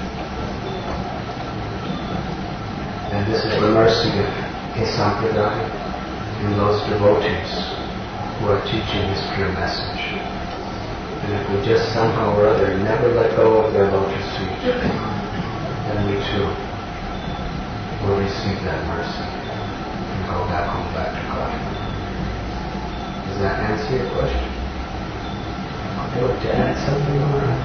And this is the mercy of his Sampradaya and those devotees who are teaching his pure message. And if we just somehow or other never let go of their lotus feet, then we too will receive that mercy and go back home, back to God. Does that answer your question? Would you like to add something on that?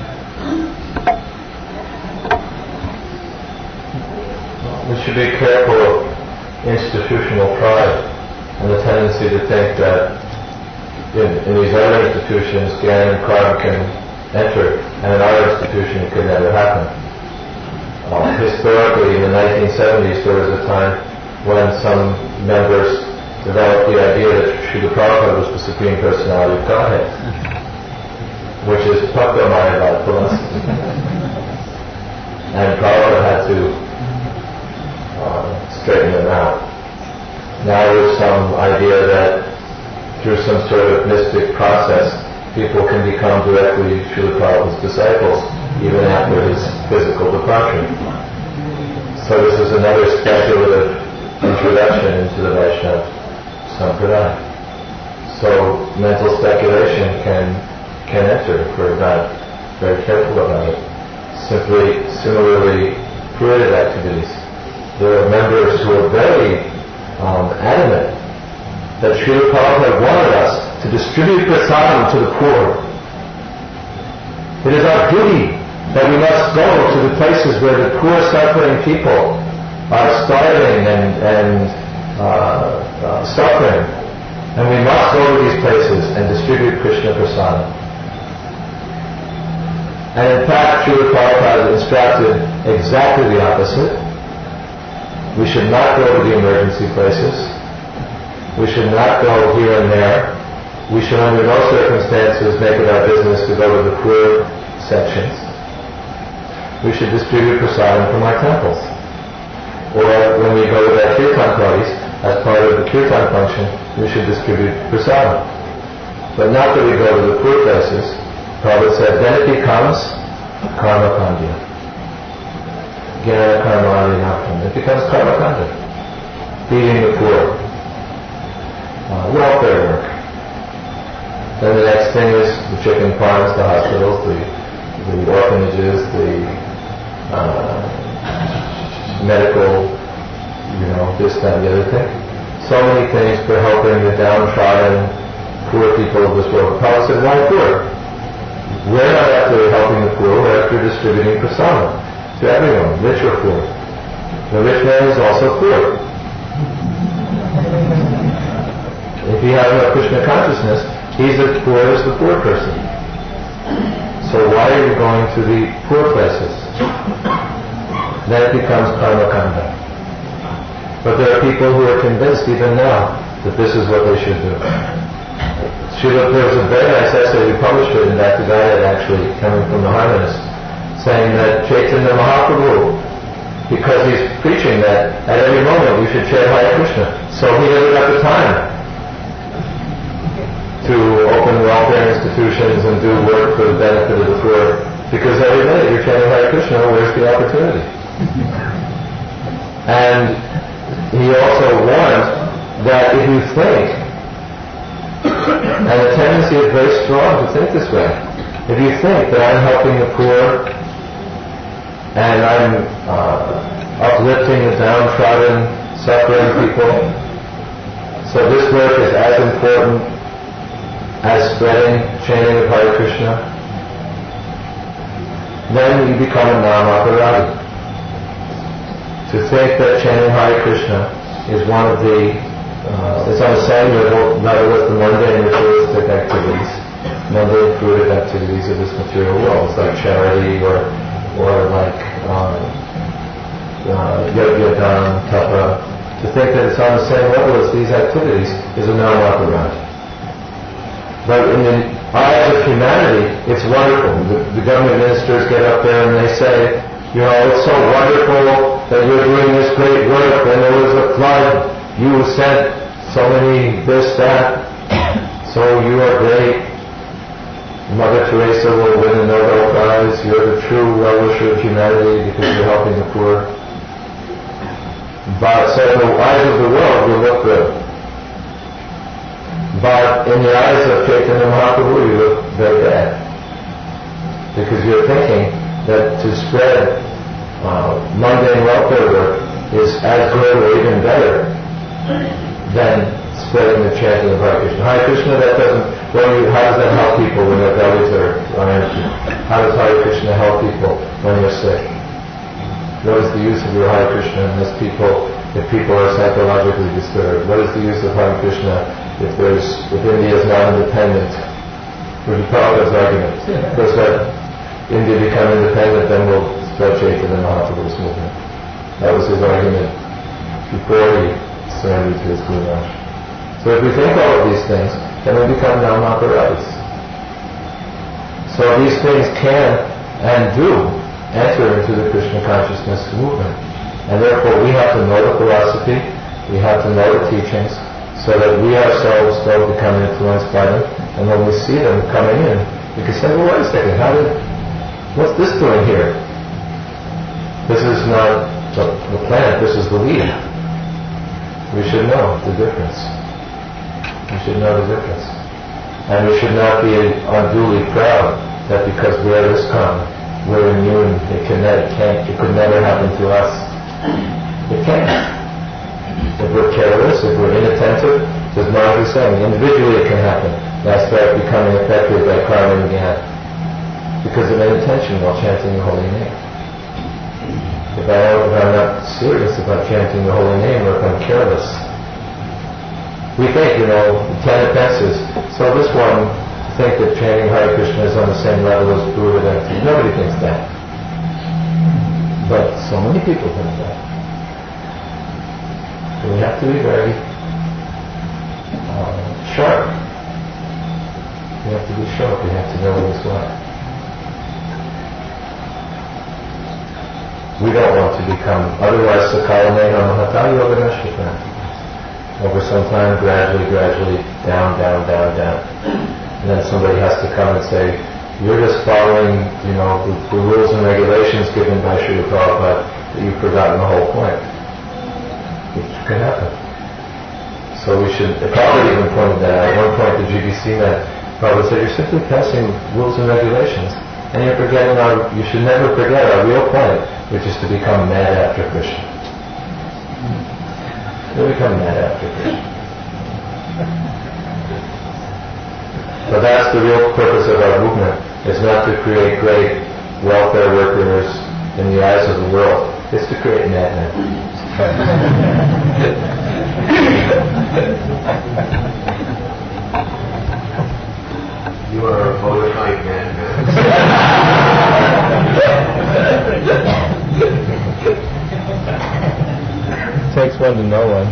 We should be careful of institutional pride and the tendency to think that in these other institutions, Gyan and Karma can enter, and in our institution it could never happen. Historically, in the 1970s, there was a time when some members developed the idea that Srila Prabhupada was the Supreme Personality of Godhead, which is Pakka Mayavad philosophy. And Prabhupada had to straighten them out. Now there's some idea that through some sort of mystic process, people can become directly Srila Prabhupada's disciples, even after his physical departure. So this is another speculative introduction into the Vaishnava Sampradaya. So mental speculation can enter if we're not very careful about it. Similarly, creative activities. There are members who are very adamant that Srila Prabhupada wanted us to distribute prasadam to the poor. It is our duty That we must go to the places where the poor, suffering people are starving and suffering. And we must go to these places and distribute Krishna Prasadam. And in fact, Srila Prabhupada instructed exactly the opposite. We should not go to the emergency places. We should not go here and there. We should under no circumstances make it our business to go to the poor sections. We should distribute prasadam from our temples. Or when we go to our kirtan parties, as part of the kirtan function, we should distribute prasadam. But not that we go to the poor places. Prabhupada said, then it becomes karma kandya. Jnana karma adinakam. It becomes karma kandya. Feeding the poor. Welfare work. Then the next thing is the chicken farms, the hospitals, the orphanages, the medical, this, that, and the other thing. So many things for helping the downtrodden, poor people of this world. Prabhupada said, why poor? We're not after helping the poor, we're after distributing prasadam to everyone, rich or poor. The rich man is also poor. If you have no Krishna consciousness, he's as poor as the poor person. So why are you going to the poor places? Then it becomes karma kanda. But there are people who are convinced even now that this is what they should do. There was a very nice essay, we published it in Dr. Gayat actually, coming from the Harmonist, saying that Chaitanya Mahaprabhu, because he's preaching that at every moment we should chant Hare Krishna, so he never got the time to open welfare institutions and do work for the benefit of the poor, because every minute you're chanting Hare Krishna, where's the opportunity? And he also warned that if you think, and the tendency is very strong to think this way, if you think that I'm helping the poor and I'm uplifting the downtrodden, suffering people, so this work is as important as spreading, chanting of Hare Krishna, then you become a Namaparadi. To think that chanting Hare Krishna is one of the, it's on the same level, not with the mundane ritualistic activities, mundane fruitive activities of this material world. It's like charity or like yoga, tapa. To think that it's on the same level as these activities is a Namaparadi. But in the eyes of humanity, it's wonderful. The government ministers get up there and they say, it's so wonderful that you're doing this great work. When there was a flood, you sent so many this, that. So you are great. Mother Teresa will win a Nobel Prize. You're the true well-wisher of humanity because you're helping the poor. But so in the eyes of the world, you look good. But in the eyes of Chaitanya Mahaprabhu, you look very bad. Because you're thinking that to spread mundane welfare work is as good or even better than spreading the chanting of Hare Krishna. Hare Krishna, that doesn't, how does that help people when their bellies are empty? How does Hare Krishna help people when you're sick? What is the use of your Hare Krishna if people are psychologically disturbed? What is the use of Hare Krishna if India is not independent? Which is Prabhupada's argument. Of course, that India become independent, then we'll spread Chaitanya Mahaprabhu's movement. That was his argument before he surrendered to his Guru Maharaj. So if we think all of these things, then we become Namaparadis. So these things can and do enter into the Krishna consciousness movement. And therefore we have to know the philosophy, we have to know the teachings, so that we ourselves don't become influenced by them. And when we see them coming in, we can say, well, wait a second, what's this doing here? This is not the plant, this is the weed. We should know the difference. We should know the difference. And we should not be unduly proud that because we're ISKCON, we're immune, it could never happen to us. It can't. If we're careless, if we're inattentive, as Maharaj was saying, individually it can happen. And I start becoming affected by karma and jnana. because of inattention while chanting the holy name. If I'm not serious about chanting the holy name, or if I'm careless, we think, 10 offenses. So this one, think that chanting Hare Krishna is on the same level as Buddha. Nobody thinks that. But so many people think that. So we have to be very sharp. We have to be sharp. We have to know what is what. We don't want to become, otherwise, Sakalamena Mahata Yoga Nashkita. Over some time, gradually, down. And then somebody has to come and say, you're just following, the rules and regulations given by Srila Prabhupada, that you've forgotten the whole point. Which can happen. So we should, Prabhupada even pointed that out. At one point the GBC met, Prabhupada said, you're simply passing rules and regulations, and you're forgetting you should never forget our real point, which is to become mad after Krishna. You'll become mad after Krishna. But that's the real purpose of our movement, is not to create great welfare workers in the eyes of the world. It's to create madmen. You are a bona fide madman. Takes one to know one.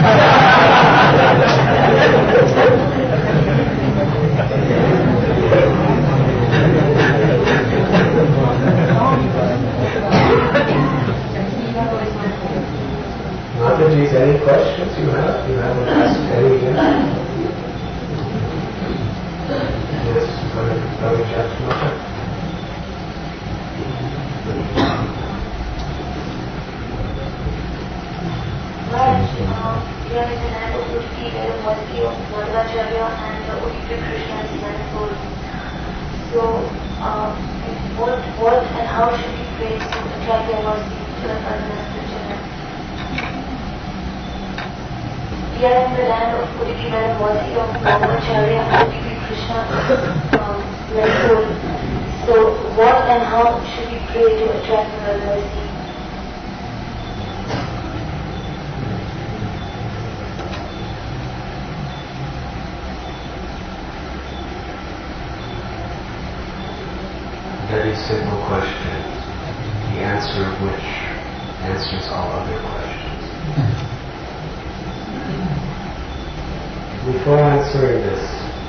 Mataji's, any questions you have? You haven't asked any yet? Yes, Ravi Chatmata. Right. We are in the land of Udupi, where the monastery of Madhvacharya and Udupi Krishna is manifold. So, what and how should we pray to attract their mercy to the Sadhana Scripture? We are in the land of Udupi, where the monastery of Madhvacharya and Udupi Krishna is manifold. So, what and how should we pray to attract their mercy? Very simple question, the answer of which answers all other questions. Before answering this,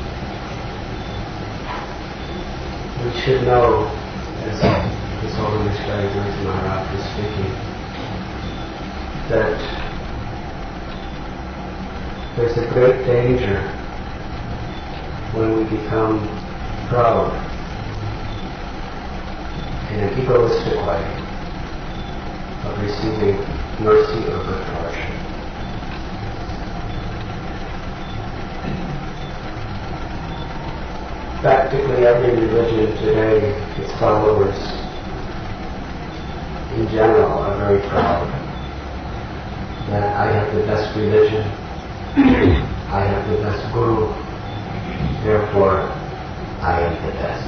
we should know, as His Holiness Guru Maharaj was speaking, that there's a great danger when we become proud in an egoistic way of receiving mercy or good fortune. Practically every religion today, its followers in general are very proud that I have the best religion, I have the best guru, therefore I am the best.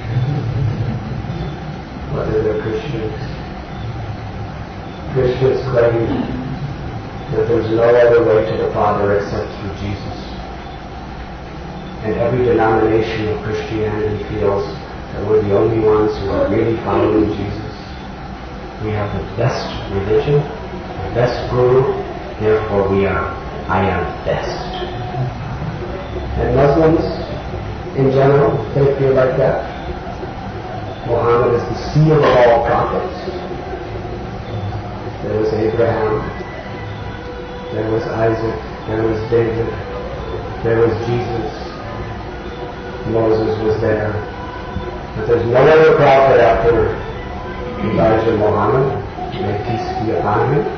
Whether they're Christians. Christians claim that there's no other way to the Father except through Jesus. And every denomination of Christianity feels that we're the only ones who are really following Jesus. We have the best religion, the best guru, therefore I am best. And Muslims, in general, they feel like that. Muhammad is the seal of all prophets. There was Abraham, there was Isaac, there was David, there was Jesus, Moses was there. But there's no other prophet after Elijah Muhammad, may peace be upon him.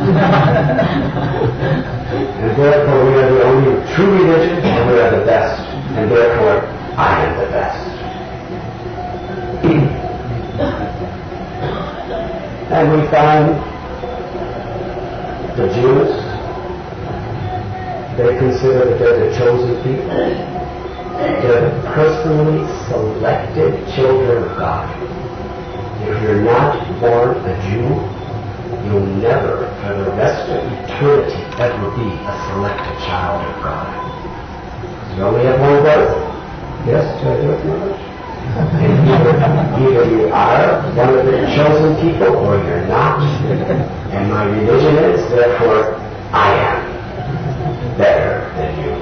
And therefore we are the only true religion, and we are the best. And therefore I am the best. And we find the Jews, they consider that they're the chosen people. They're the personally selected children of God. If you're not born a Jew, you'll never, for the rest of eternity, ever be a selected child of God. You only have one birth. Yes, do I do it much? Either you are one of the chosen people or you're not. And my religion is, therefore, I am better than you.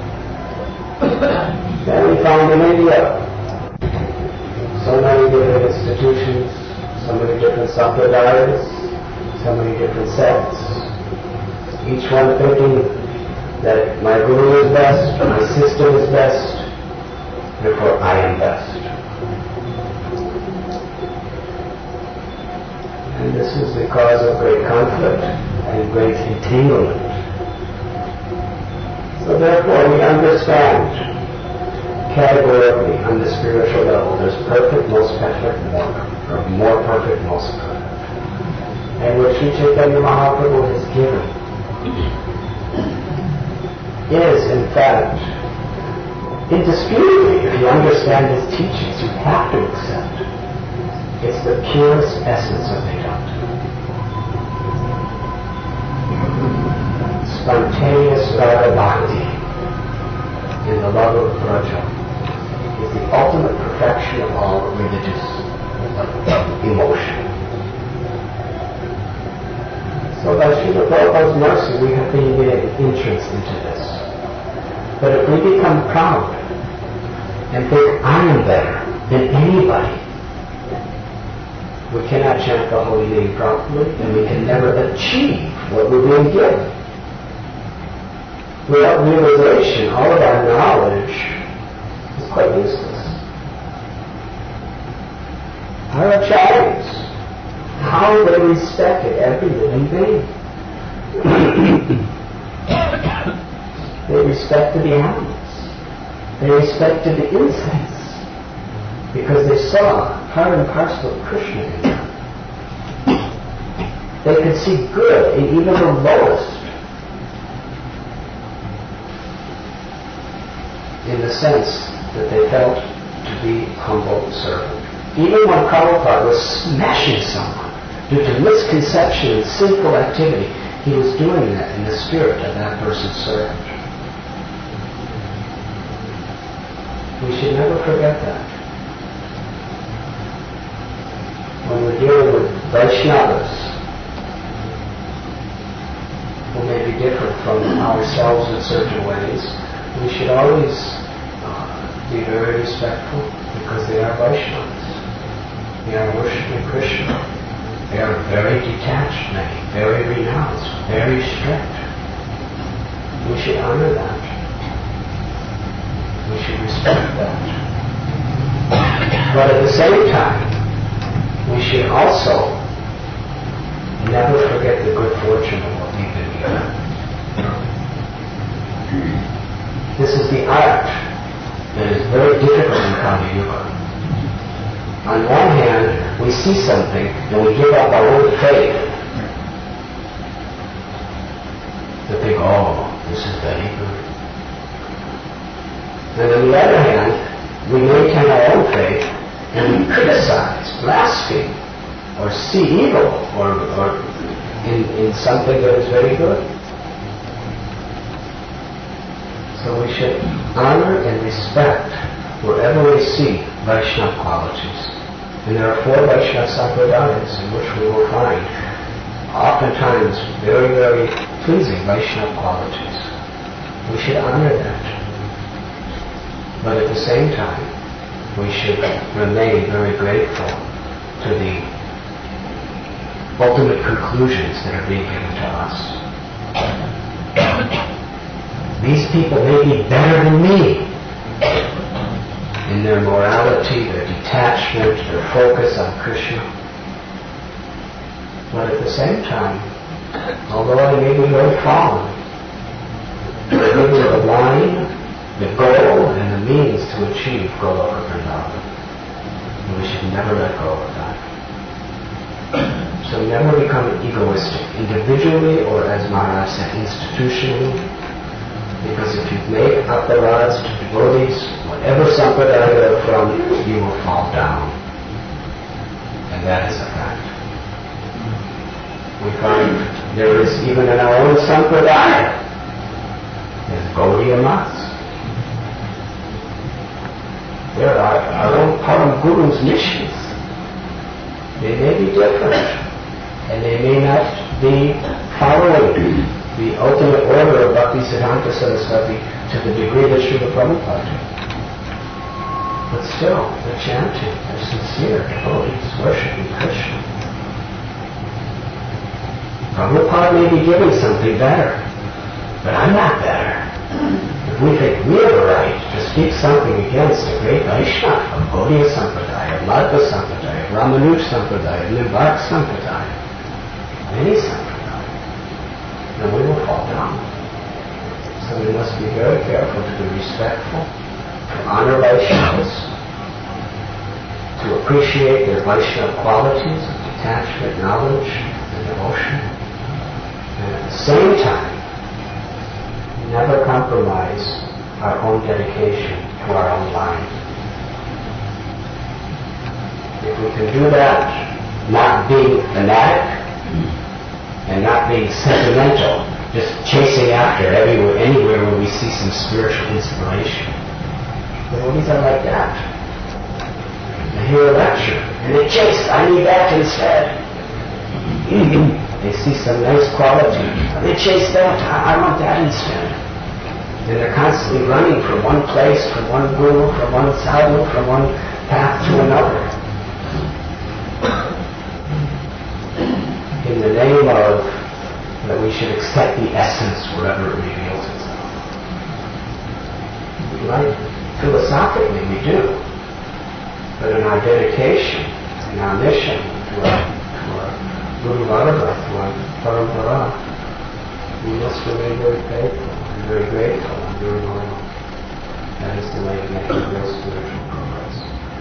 Then we find in India so many different institutions, so many different sampradayas, so many different sects, each one thinking that my guru is best, my system is best, therefore I am best. And this is the cause of great conflict and great entanglement. So therefore we understand categorically on the spiritual level there's perfect, most perfect, more perfect, most perfect. And what Sri Chaitanya Mahaprabhu has given is in fact indisputably, if you understand his teachings, you have to accept it's the purest essence of Vedanta. Spontaneous Radha Bhakti in the love of Braja is the ultimate perfection of all religious emotion. So by Srila Prabhupada's mercy, we have been given entrance into this. But if we become proud and think I am better than anybody, we cannot chant the holy name properly, and we can never achieve what we're being given. Without realization, all of our knowledge is quite useless. Our acharyas, how they respected every living being. They respected the animals. They respected the insects. Because they saw part and parcel of Krishna in them. They could see good in even the lowest, in the sense that they felt to be humble servant. Even when Prabhupada was smashing someone due to misconception and sinful activity, he was doing that in the spirit of that person's servant. We should never forget that. When we're dealing with Vaishnavas, who may be different from ourselves in certain ways, we should always be very respectful because they are Vaishnavas. They are worshiping Krishna. They are very detached, many, very renounced, very strict. We should honor that. We should respect that. But at the same time, we should also never forget the good fortune of what we've been given. This is the art that is very difficult in Kali Yuga. On one hand, we see something and we give up our own faith to think, oh, this is very good. And on the other hand, we maintain our own faith and we criticize, blaspheme, or see evil, or in something that is very good. So we should honor and respect wherever we see Vaishnava qualities. And there are 4 Vaishnava sampradayas in which we will find oftentimes very, very pleasing Vaishnava qualities. We should honor that. But at the same time, we should remain very grateful to the ultimate conclusions that are being given to us. These people may be better than me in their morality, their detachment, their focus on Krishna. But at the same time, although I may be very fallen, they give me the line, the goal, and the means to achieve Goloka Vrindavan. And we should never let go of that. So never become egoistic, individually or, as Maharaj said, institutionally. Because if you make aparads to devotees, whatever sampradaya they're from, you will fall down. And that is a fact. We find there is even in our own sampradaya, there's Gaudiya Maths. There are our own Param Guru's missions. They may be different, and they may not be following the ultimate order of Bhaktisiddhanta Saraswati to the degree that Srila Prabhupada did. But still, they're chanting, they're sincere devotees, worshiping Krishna. Prabhupada may be giving something better, but I'm not better. If we think we have a right to speak something against a great Vaishnava of Gaudiya Sampradaya, of Madhva Sampradaya, of Ramanuj Sampradaya, of Nimbark Sampradaya, any Sampradaya, then we will fall down. So we must be very careful to be respectful, to honor Vaishnavas, to appreciate their Vaishnava qualities of detachment, knowledge, and devotion, and at the same time, never compromise our own dedication to our own line. If we can do that, not being fanatic and not being sentimental, just chasing after anywhere where we see some spiritual inspiration. Devotees are like that. They hear a lecture and they chase, I need that instead. They see some nice quality. They chase that. I want that instead. And they're constantly running from one place, from one guru, from one sadhu, from one path to another. In the name of that we should accept the essence wherever it reveals itself. Right? Philosophically we do. But in our dedication, in our mission to our Guru Varga, to our Parampara, we must remain very faithful and very grateful and very loyal. That is the way of making real spiritual progress.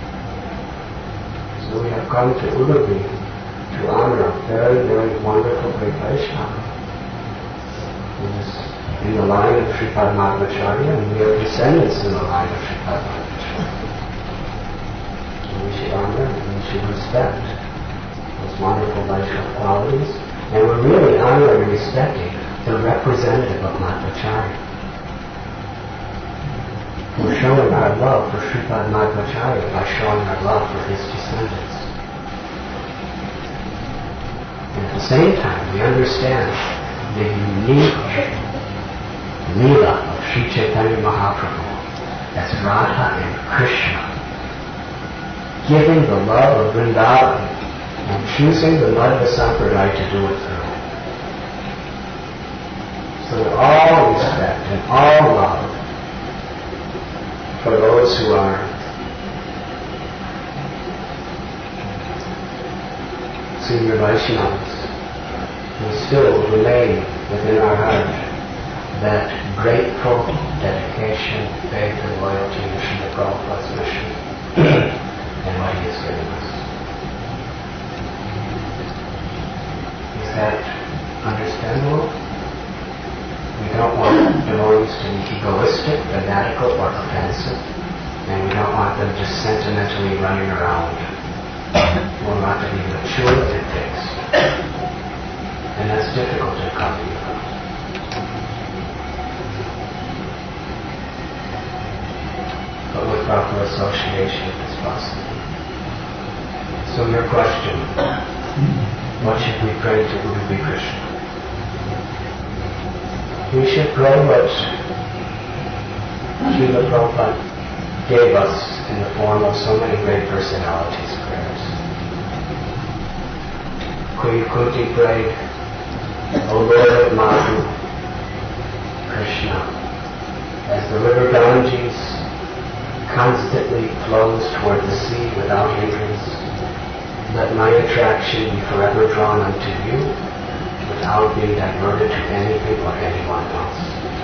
So we have come to Udupi to honor a very, very wonderful great Vaishnava who is in the line of Sripad Madhvacharya, and we are descendants in the line of Sripad Madhvacharya. So we should honor and we should respect those wonderful Vaishnava qualities, and we're really honoring and respecting the representative of Madhvacharya. We're showing our love for Sripad Madhvacharya by showing our love for his descendants. And at the same time, we understand the unique Leela of Sri Chaitanya Mahaprabhu as Radha and Krishna, giving the love of Vrindavan and choosing the Madhva Sampradaya to do it through. So with all respect and all love for those who are senior Vaishnavas, we still remain within our heart that grateful dedication, faith, and loyalty to Srila Prabhupada's mission and what he has given us. Is that understandable? We don't want devotees to be egoistic, fanatical, or offensive, and we don't want them just sentimentally running around. We want to be mature and fixed. And that's difficult to copy. But with proper association it's possible. So your question, what should we pray to Udupi Krishna? We should pray what Srila Prabhupada gave us in the form of so many great personalities' prayers. Queen Kunti prayed, O Lord of Madhu, Krishna, as the river Ganges constantly flows toward the sea without hindrance, let my attraction be forever drawn unto you, without being diverted to anything or anyone else.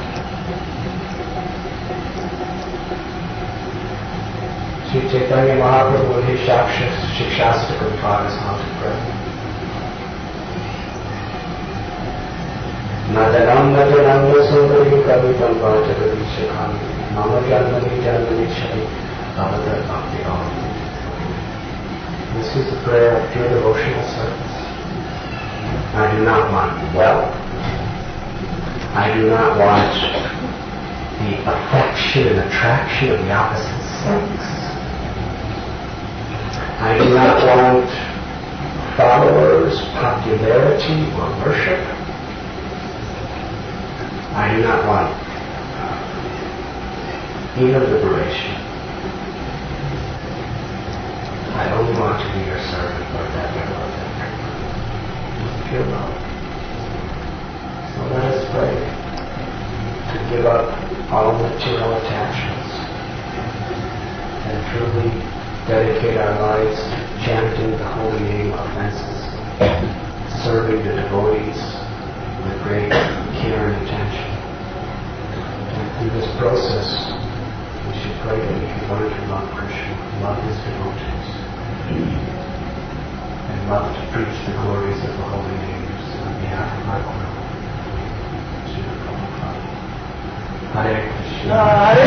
Sri Chaitanya Mahaprabhu in his Shikshastakam taught us how to pray. Nadanam sundari kavitam vajagadichakam mama janmani shari avadar bhakti om. This is the prayer of pure devotional service. I do not want wealth. I do not want the affection and attraction of the opposite sex. I do not want followers, popularity, or worship. I do not want even liberation. I only want to be your servant, Lord, that your love, with pure love. So let us pray to give up all material attachments and truly dedicate our lives to chanting the holy name of offenses, serving the devotees with great care and attention. And through this process, we should pray that we can learn to love Krishna, love his devotees, and love to preach the glories of the holy names on behalf of our Guru, Srila Prabhupada. Hare Krishna.